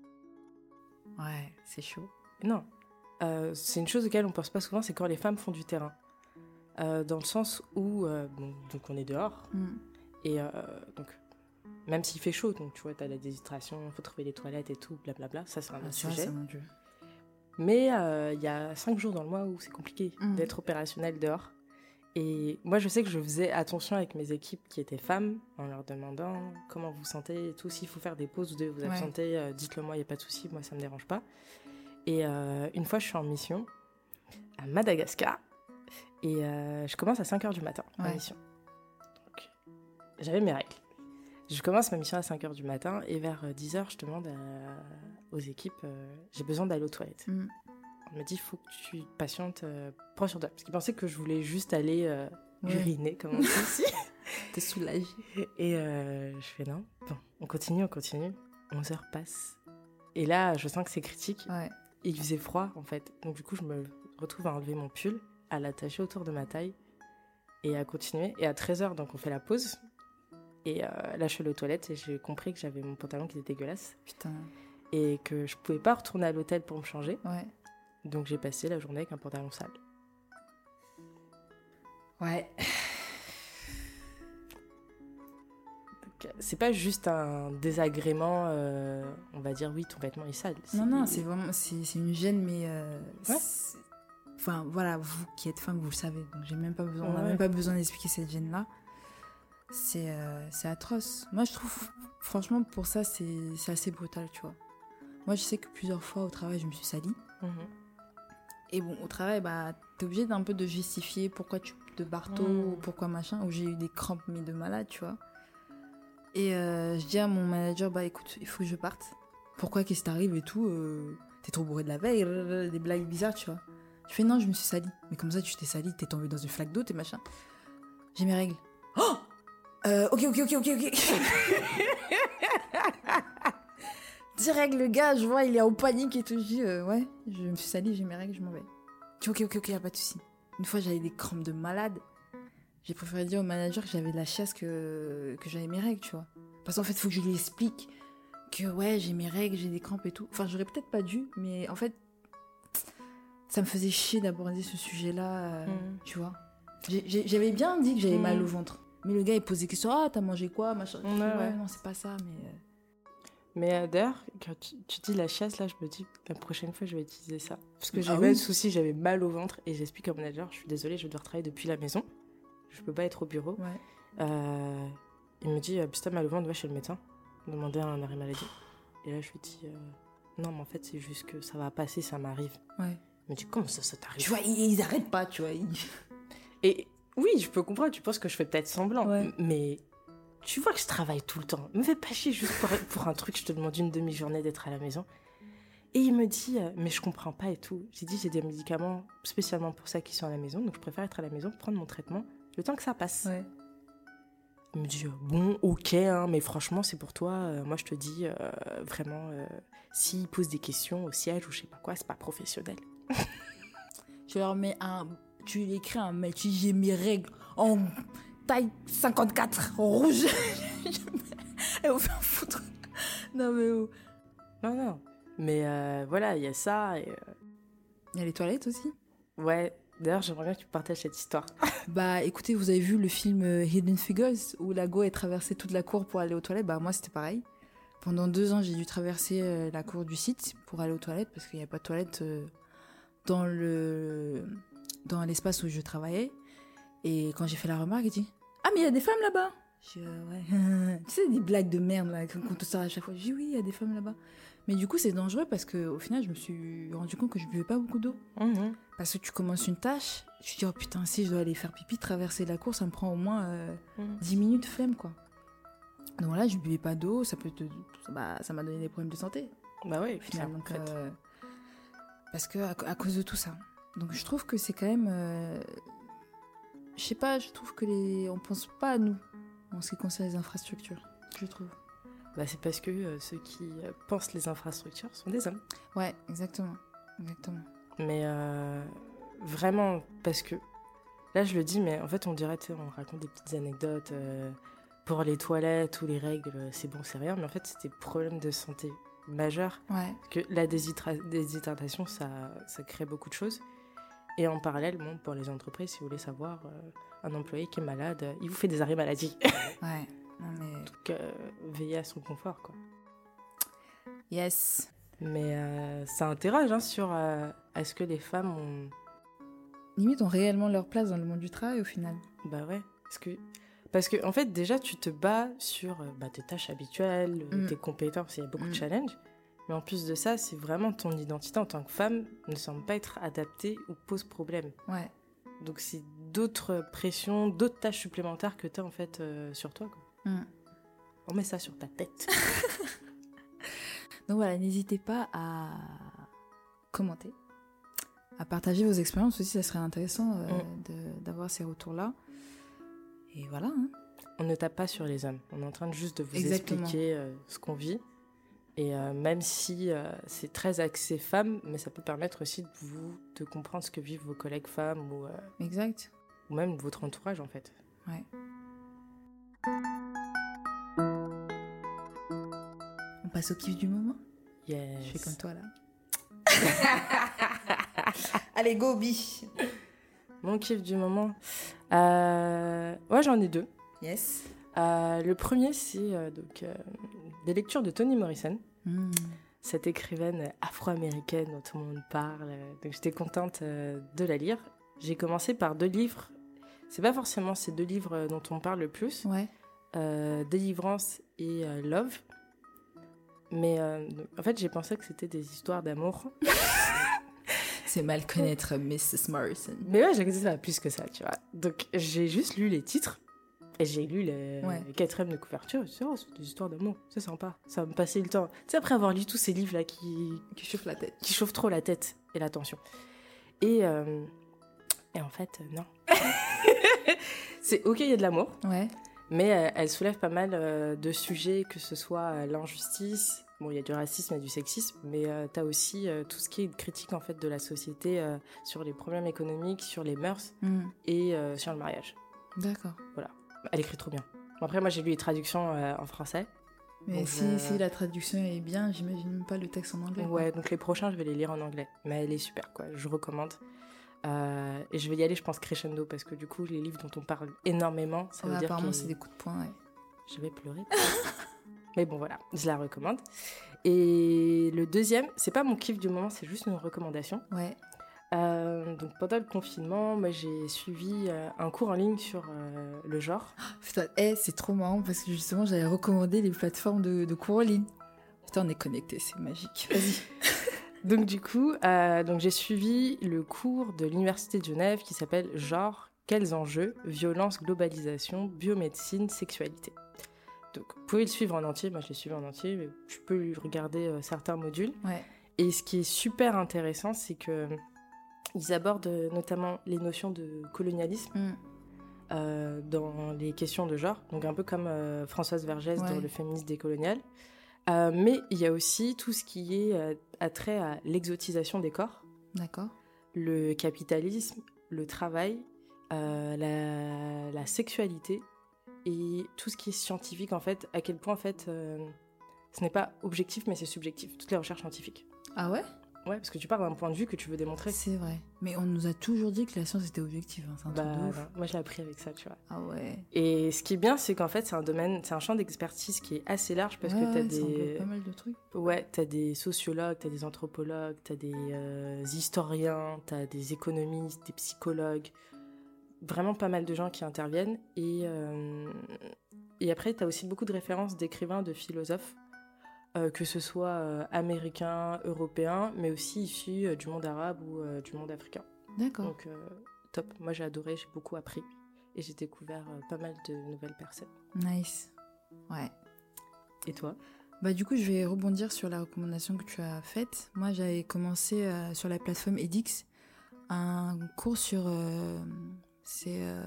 Ouais, c'est chaud. Non. Euh, c'est une chose auquel on pense pas souvent, c'est quand les femmes font du terrain. Euh, dans le sens où, euh, bon, donc on est dehors. Mm. Et euh, donc, même s'il fait chaud, donc tu vois, t'as la déshydratation, il faut trouver les toilettes et tout, blablabla. Ça, c'est un autre ah, sujet. Ça, c'est mon Dieu. Mais il euh, y a cinq jours dans le mois où c'est compliqué mm. d'être opérationnel dehors. Et moi, je sais que je faisais attention avec mes équipes qui étaient femmes, en leur demandant comment vous sentez et tout. S'il faut faire des pauses, vous devez vous absenter, ouais. euh, dites-le moi, il n'y a pas de souci, moi, ça ne me dérange pas. Et euh, une fois, je suis en mission à Madagascar. Et euh, je commence à cinq heures du matin, ouais. ma mission. Donc, j'avais mes règles. Je commence ma mission à cinq heures du matin et vers dix heures, je demande à, aux équipes, euh, j'ai besoin d'aller aux toilettes. Mm. On me dit, il faut que tu patientes, euh, prends sur toi. Parce qu'ils pensaient que je voulais juste aller euh, ouais. uriner, comme on dit ici. T'es soulagée. Et euh, je fais non. Bon, on continue, on continue. onze heures passent. Et là, je sens que c'est critique. Ouais. Et il faisait froid, en fait. Donc du coup, je me retrouve à enlever mon pull, à l'attacher autour de ma taille et à continuer. Et à treize heures, donc on fait la pause. Et euh, là, je suis allée aux toilettes et j'ai compris que j'avais mon pantalon qui était dégueulasse. Putain. Et que je pouvais pas retourner à l'hôtel pour me changer. Ouais. Donc j'ai passé la journée avec un pantalon sale. Ouais. Donc, c'est pas juste un désagrément, euh, on va dire oui, ton vêtement est sale. C'est... Non, non, c'est vraiment c'est, c'est une gêne, mais... Euh, ouais. Enfin, voilà, vous qui êtes femme, vous le savez. Donc j'ai même pas besoin, ouais. on n'a même pas besoin d'expliquer cette gêne-là. C'est, euh, c'est atroce. Moi, je trouve, franchement, pour ça, c'est, c'est assez brutal, tu vois. Moi, je sais que plusieurs fois au travail, je me suis salie. Mmh. Et bon, au travail, bah, t'es obligé d'un peu de justifier pourquoi tu de barreau, mmh. pourquoi machin, où j'ai eu des crampes, mais de malade, tu vois. Et euh, je dis à mon manager, bah écoute, il faut que je parte. Pourquoi, qu'est-ce qui t'arrive et tout euh, t'es trop bourré de la veille, des blagues bizarres, tu vois. Je fais non, je me suis salie. Mais comme ça, tu t'es salie, t'es tombée dans une flaque d'eau, t'es machin. J'ai mes règles. Oh euh, ok, ok, ok, ok, ok. Direct, le gars, je vois, il est en panique et tout. Je dis, euh, ouais, je me suis salie, j'ai mes règles, je m'en vais. Je dis, ok, ok, ok, y a pas de souci. Une fois, j'avais des crampes de malade. J'ai préféré dire au manager que j'avais de la chiasse que, que j'avais mes règles, tu vois. Parce qu'en fait, il faut que je lui explique que, ouais, j'ai mes règles, j'ai des crampes et tout. Enfin, j'aurais peut-être pas dû, mais en fait, ça me faisait chier d'aborder ce sujet-là, euh, mmh. tu vois. J'ai, j'ai, j'avais bien dit que j'avais mmh. mal au ventre. Mais le gars, il posait des questions. Ah, t'as mangé quoi, machin. Ouais, ouais, ouais. ouais, non, c'est pas ça, mais... Euh... Mais euh, d'ailleurs, quand tu, tu dis la chiasse, là, je me dis, la prochaine fois, je vais utiliser ça. Parce que j'avais ah, oui. le souci, j'avais mal au ventre. Et j'explique à mon manager, je suis désolée, je vais devoir travailler depuis la maison. Je peux pas être au bureau. Ouais. Euh, il me dit, si t'as mal au ventre, va chez le médecin. Demander un arrêt maladie. Et là, je lui dis, euh, non, mais en fait, c'est juste que ça va passer, ça m'arrive. Ouais. Il me dit, comment ça, ça t'arrive? Tu vois, ils, ils arrêtent pas, tu vois. Ils... Et oui, je peux comprendre, tu penses que je fais peut-être semblant. Ouais. Mais... Tu vois que je travaille tout le temps. Me fais pas chier juste pour, pour un truc, je te demande une demi-journée d'être à la maison. Et il me dit, euh, mais je comprends pas et tout. J'ai dit, j'ai des médicaments spécialement pour ça qui sont à la maison, donc je préfère être à la maison, prendre mon traitement, le temps que ça passe. Ouais. Il me dit, euh, bon, ok, hein, mais franchement, c'est pour toi. Euh, moi, je te dis, euh, vraiment, euh, s'il pose des questions au siège ou je sais pas quoi, c'est pas professionnel. Tu leur mets un... Tu lui écris un mail, tu dis, j'ai mes règles en... taille cinquante-quatre, en rouge. Elle vous fait un foutre. Non, mais oh. Non, non. Mais euh, voilà, il y a ça. Il euh... y a les toilettes aussi. Ouais. D'ailleurs, j'aimerais bien que tu partages cette histoire. Bah, écoutez, vous avez vu le film Hidden Figures où la go, elle traversait toute la cour pour aller aux toilettes. Bah, moi, c'était pareil. Pendant deux ans, j'ai dû traverser euh, la cour du site pour aller aux toilettes parce qu'il n'y a pas de toilettes euh, dans, le... dans l'espace où je travaillais. Et quand j'ai fait la remarque, il dit « Ah, mais il y a des femmes là-bas !» Je dis euh, « Ouais. » Tu sais, des blagues de merde là, qu'on te sort à chaque fois. Je dis « Oui, il y a des femmes là-bas. » Mais du coup, c'est dangereux parce qu'au final, je me suis rendu compte que je buvais pas beaucoup d'eau. Mmh. Parce que tu commences une tâche, tu te dis « Oh putain, si je dois aller faire pipi, traverser la cour, ça me prend au moins euh, mmh. dix minutes flemme, quoi. » Donc là, je buvais pas d'eau, ça, peut te... bah, ça m'a donné des problèmes de santé. Bah oui, finalement. Donc, euh... Parce que à, à cause de tout ça. Donc je trouve que c'est quand même... Euh... Je sais pas, je trouve que les... on pense pas à nous en ce qui concerne les infrastructures, je trouve. Bah c'est parce que euh, ceux qui euh, pensent les infrastructures sont des hommes. Ouais, exactement, exactement. Mais euh, vraiment, parce que là je le dis, mais en fait on dirait, on raconte des petites anecdotes euh, pour les toilettes ou les règles, c'est bon, c'est rien, mais en fait c'est des problèmes de santé majeurs. Ouais. Que la déshydratation, déshydratation ça, ça crée beaucoup de choses. Et en parallèle, bon, pour les entreprises, si vous voulez savoir, euh, un employé qui est malade, euh, il vous fait des arrêts maladie. Ouais. Non, mais... Donc, euh, veillez à son confort, quoi. Yes. Mais euh, ça interroge hein, sur euh, est-ce que les femmes ont... Limite, ont réellement leur place dans le monde du travail, au final. Bah ouais. Parce que, parce que en fait, déjà, tu te bats sur euh, bah, tes tâches habituelles, mm. tes compétences, il y a beaucoup mm. de challenges. Mais en plus de ça, c'est vraiment ton identité en tant que femme ne semble pas être adaptée ou pose problème. Ouais. Donc c'est d'autres pressions, d'autres tâches supplémentaires que tu as en fait euh, sur toi. Quoi. Mm. On met ça sur ta tête. Donc voilà, n'hésitez pas à commenter, à partager vos expériences aussi, ça serait intéressant euh, mm. de, d'avoir ces retours-là. Et voilà. Hein. On ne tape pas sur les hommes, on est en train de juste de vous Exactement. expliquer euh, ce qu'on vit. Et euh, même si euh, c'est très axé femmes, mais ça peut permettre aussi de vous de comprendre ce que vivent vos collègues femmes ou, euh, exact. ou même votre entourage en fait. Ouais. On passe au kiff du moment. Yes. Je fais comme toi là. Allez, go Bi. Mon kiff du moment. Euh... Ouais, j'en ai deux. Yes. Euh, le premier, c'est euh, donc, euh, des lectures de Toni Morrison, mmh. cette écrivaine afro-américaine dont tout le monde parle. Donc j'étais contente euh, de la lire. J'ai commencé par deux livres. C'est pas forcément ces deux livres dont on parle le plus. Ouais. Euh, Délivrance et euh, Love. Mais euh, donc, en fait, j'ai pensé que c'était des histoires d'amour. C'est mal connaître missus Morrison. Mais ouais, j'ai ça va plus que ça, tu vois. Donc j'ai juste lu les titres. Et j'ai lu le ouais. quatrième de couverture, c'est oh, des histoires d'amour, c'est sympa, ça va me passer le temps. Tu sais, après avoir lu tous ces livres-là qui... qui chauffent la tête. Qui chauffent trop la tête et l'attention. Et, euh... et en fait, euh, non. C'est ok, il y a de l'amour, ouais. mais euh, elle soulève pas mal euh, de sujets, que ce soit euh, l'injustice, bon, il y a du racisme et du sexisme, mais euh, tu as aussi euh, tout ce qui est une critique en fait de la société euh, sur les problèmes économiques, sur les mœurs Mm. et euh, sur le mariage. D'accord. Voilà. Elle écrit trop bien. Bon, après, moi, j'ai lu les traductions euh, en français. Mais donc, si, euh, si la traduction est bien, j'imagine même pas le texte en anglais. Ouais, donc les prochains, je vais les lire en anglais. Mais elle est super, quoi. Je recommande. Euh, et je vais y aller, je pense, crescendo, parce que du coup, les livres dont on parle énormément, ça Ouais, veut dire apparemment, que c'est des coups de poing, ouais. je vais pleurer. Mais bon, voilà, je la recommande. Et le deuxième, c'est pas mon kiff du moment, c'est juste une recommandation. Ouais. Euh, donc pendant le confinement, moi j'ai suivi euh, un cours en ligne sur euh, le genre. Putain, hey, c'est trop marrant parce que justement, j'avais recommandé les plateformes de, de cours en ligne. Putain, on est connectés, c'est magique. Vas-y. Donc du coup, euh, donc j'ai suivi le cours de l'Université de Genève qui s'appelle Genre, quels enjeux, violence, globalisation, biomédecine, sexualité. Donc vous pouvez le suivre en entier, moi je l'ai suivi en entier, mais tu peux regarder euh, certains modules. Ouais. Et ce qui est super intéressant, c'est que ils abordent euh, notamment les notions de colonialisme Mm. euh, dans les questions de genre, donc un peu comme euh, Françoise Vergès Ouais. dans le féminisme décolonial. Euh, mais il y a aussi tout ce qui est euh, attrait à l'exotisation des corps, D'accord. le capitalisme, le travail, euh, la, la sexualité et tout ce qui est scientifique en fait, à quel point en fait euh, ce n'est pas objectif mais c'est subjectif, toutes les recherches scientifiques. Ah ouais? Ouais, parce que tu pars d'un point de vue que tu veux démontrer. C'est vrai. Mais on nous a toujours dit que la science était objective. Hein. C'est un Bah, truc de ouf. non, moi je l'ai appris avec ça, tu vois. Ah ouais. Et ce qui est bien, c'est qu'en fait, c'est un domaine, c'est un champ d'expertise qui est assez large parce ouais, que t'as ouais, ça englobe des, pas mal de trucs. ouais, t'as des sociologues, t'as des anthropologues, t'as des euh, historiens, t'as des économistes, des psychologues, vraiment pas mal de gens qui interviennent. Et euh, et après, t'as aussi beaucoup de références d'écrivains, de philosophes, euh, que ce soit euh, américains, européens, mais aussi issus euh, du monde arabe ou euh, du monde africain. D'accord. Donc euh, top. Moi j'ai adoré, j'ai beaucoup appris. Et j'ai découvert euh, pas mal de nouvelles personnes. Nice. Ouais. Et toi? Bah du coup, je vais rebondir sur la recommandation que tu as faite. Moi, j'avais commencé euh, sur la plateforme edX un cours sur euh, c'est euh,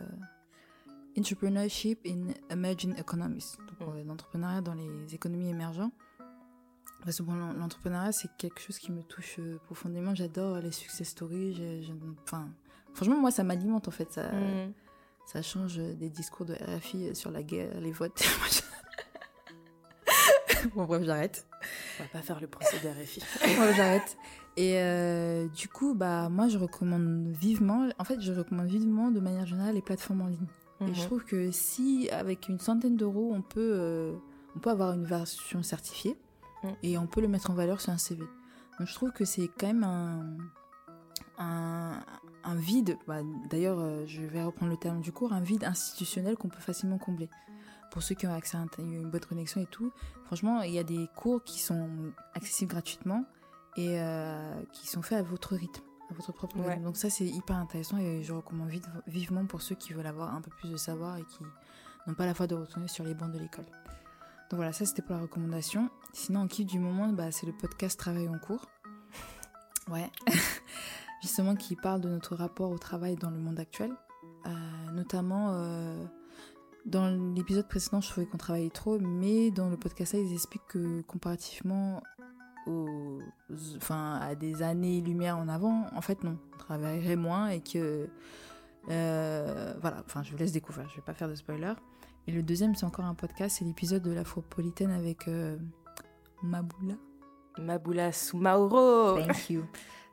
Entrepreneurship in Emerging Economies, donc Mm. euh, l'entrepreneuriat dans les économies émergentes. Parce que bon, l'entrepreneuriat, c'est quelque chose qui me touche euh, profondément. J'adore les success stories. j'ai- j'ai- Enfin, franchement, moi, ça m'alimente en fait. Ça, Mm. ça change des discours de R F I sur la guerre, les votes. Bon, bref, j'arrête. On va pas faire le procès de R F I. Ouais, j'arrête. Et euh, du coup, bah, moi, je recommande vivement, en fait, je recommande vivement de manière générale les plateformes en ligne. Mhm. Et je trouve que si, avec une centaine d'euros, on peut, euh, on peut avoir une version certifiée Mm. et on peut le mettre en valeur sur un C V. Donc, je trouve que c'est quand même un, un, un vide, bah, d'ailleurs, euh, je vais reprendre le terme du cours, un vide institutionnel qu'on peut facilement combler. Pour ceux qui ont accès à un- une bonne connexion et tout, franchement, il y a des cours qui sont accessibles gratuitement et euh, qui sont faits à votre rythme, à votre propre rythme. Ouais. Donc ça, c'est hyper intéressant et je recommande vite- vivement pour ceux qui veulent avoir un peu plus de savoir et qui n'ont pas la foi de retourner sur les bancs de l'école. Donc voilà, ça c'était pour la recommandation. Sinon, en kiff du moment, bah, c'est le podcast Travail en cours. Ouais. Justement, qui parle de notre rapport au travail dans le monde actuel. Euh, notamment... euh, Dans l'épisode précédent, je trouvais qu'on travaillait trop, mais dans le podcast là, ils expliquent que comparativement aux, enfin, à des années-lumière en avant, en fait non, on travaillerait moins et que... euh, voilà, enfin je vous laisse découvrir, je vais pas faire de spoiler. Et le deuxième, c'est encore un podcast, c'est l'épisode de l'Afropolitaine avec euh, Maboula. Maboula Soumaoro. Thank you.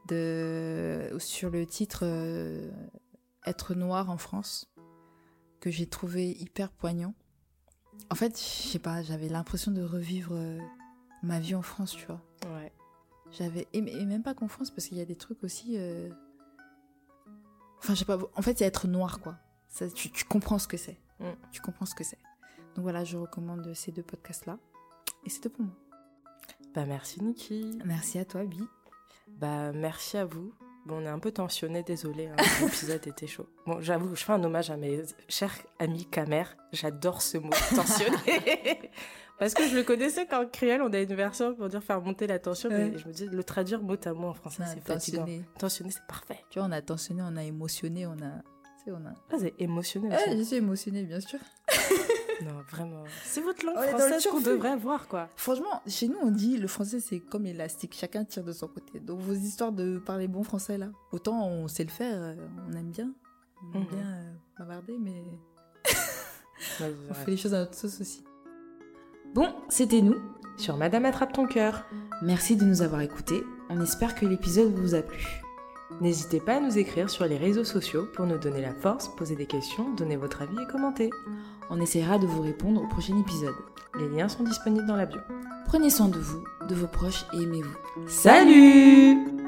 De, sur le titre euh, Être noir en France, que j'ai trouvé hyper poignant. En fait, je sais pas, j'avais l'impression de revivre euh, ma vie en France, tu vois. Ouais. J'avais et, et même pas qu'en France, parce qu'il y a des trucs aussi. euh, Enfin, je sais pas. En fait, c'est être noir, quoi. Ça, tu, tu comprends ce que c'est. Mm. Tu comprends ce que c'est. Donc voilà, je recommande ces deux podcasts-là. Et c'est tout pour moi. Bah merci Niki. Merci à toi, Bi. Bah merci à vous. Bon, on est un peu tensionnés, désolé, hein, l'épisode était chaud. Bon, j'avoue, je fais un hommage à mes chers amis Kamer. J'adore ce mot, tensionné. Parce que je le connaissais quand Criel, on a une version pour dire faire monter la tension, Ouais. mais je me dis, le traduire mot à mot en français, On a c'est fatigant. tensionné. Tensionné, c'est parfait. Tu vois, on a tensionné, on a émotionné, on a. Tu sais, on a. Ah, c'est émotionnel Ah, aussi. je suis émotionnée, bien sûr. Non, vraiment. C'est votre langue On est dans le française qu'on turfu. devrait avoir, quoi. Franchement, chez nous, on dit le français, c'est comme élastique. Chacun tire de son côté. Donc, vos histoires de parler bon français, là, autant on sait le faire, euh, on aime bien. On aime Mhm. bien euh, bavarder, mais Ouais, on ouais. fait les choses à notre sauce aussi. Bon, c'était nous. Sur Madame Attrape ton cœur. Merci de nous avoir écoutés. On espère que l'épisode vous a plu. N'hésitez pas à nous écrire sur les réseaux sociaux pour nous donner la force, poser des questions, donner votre avis et commenter. On essaiera de vous répondre au prochain épisode. Les liens sont disponibles dans la bio. Prenez soin de vous, de vos proches et aimez-vous. Salut!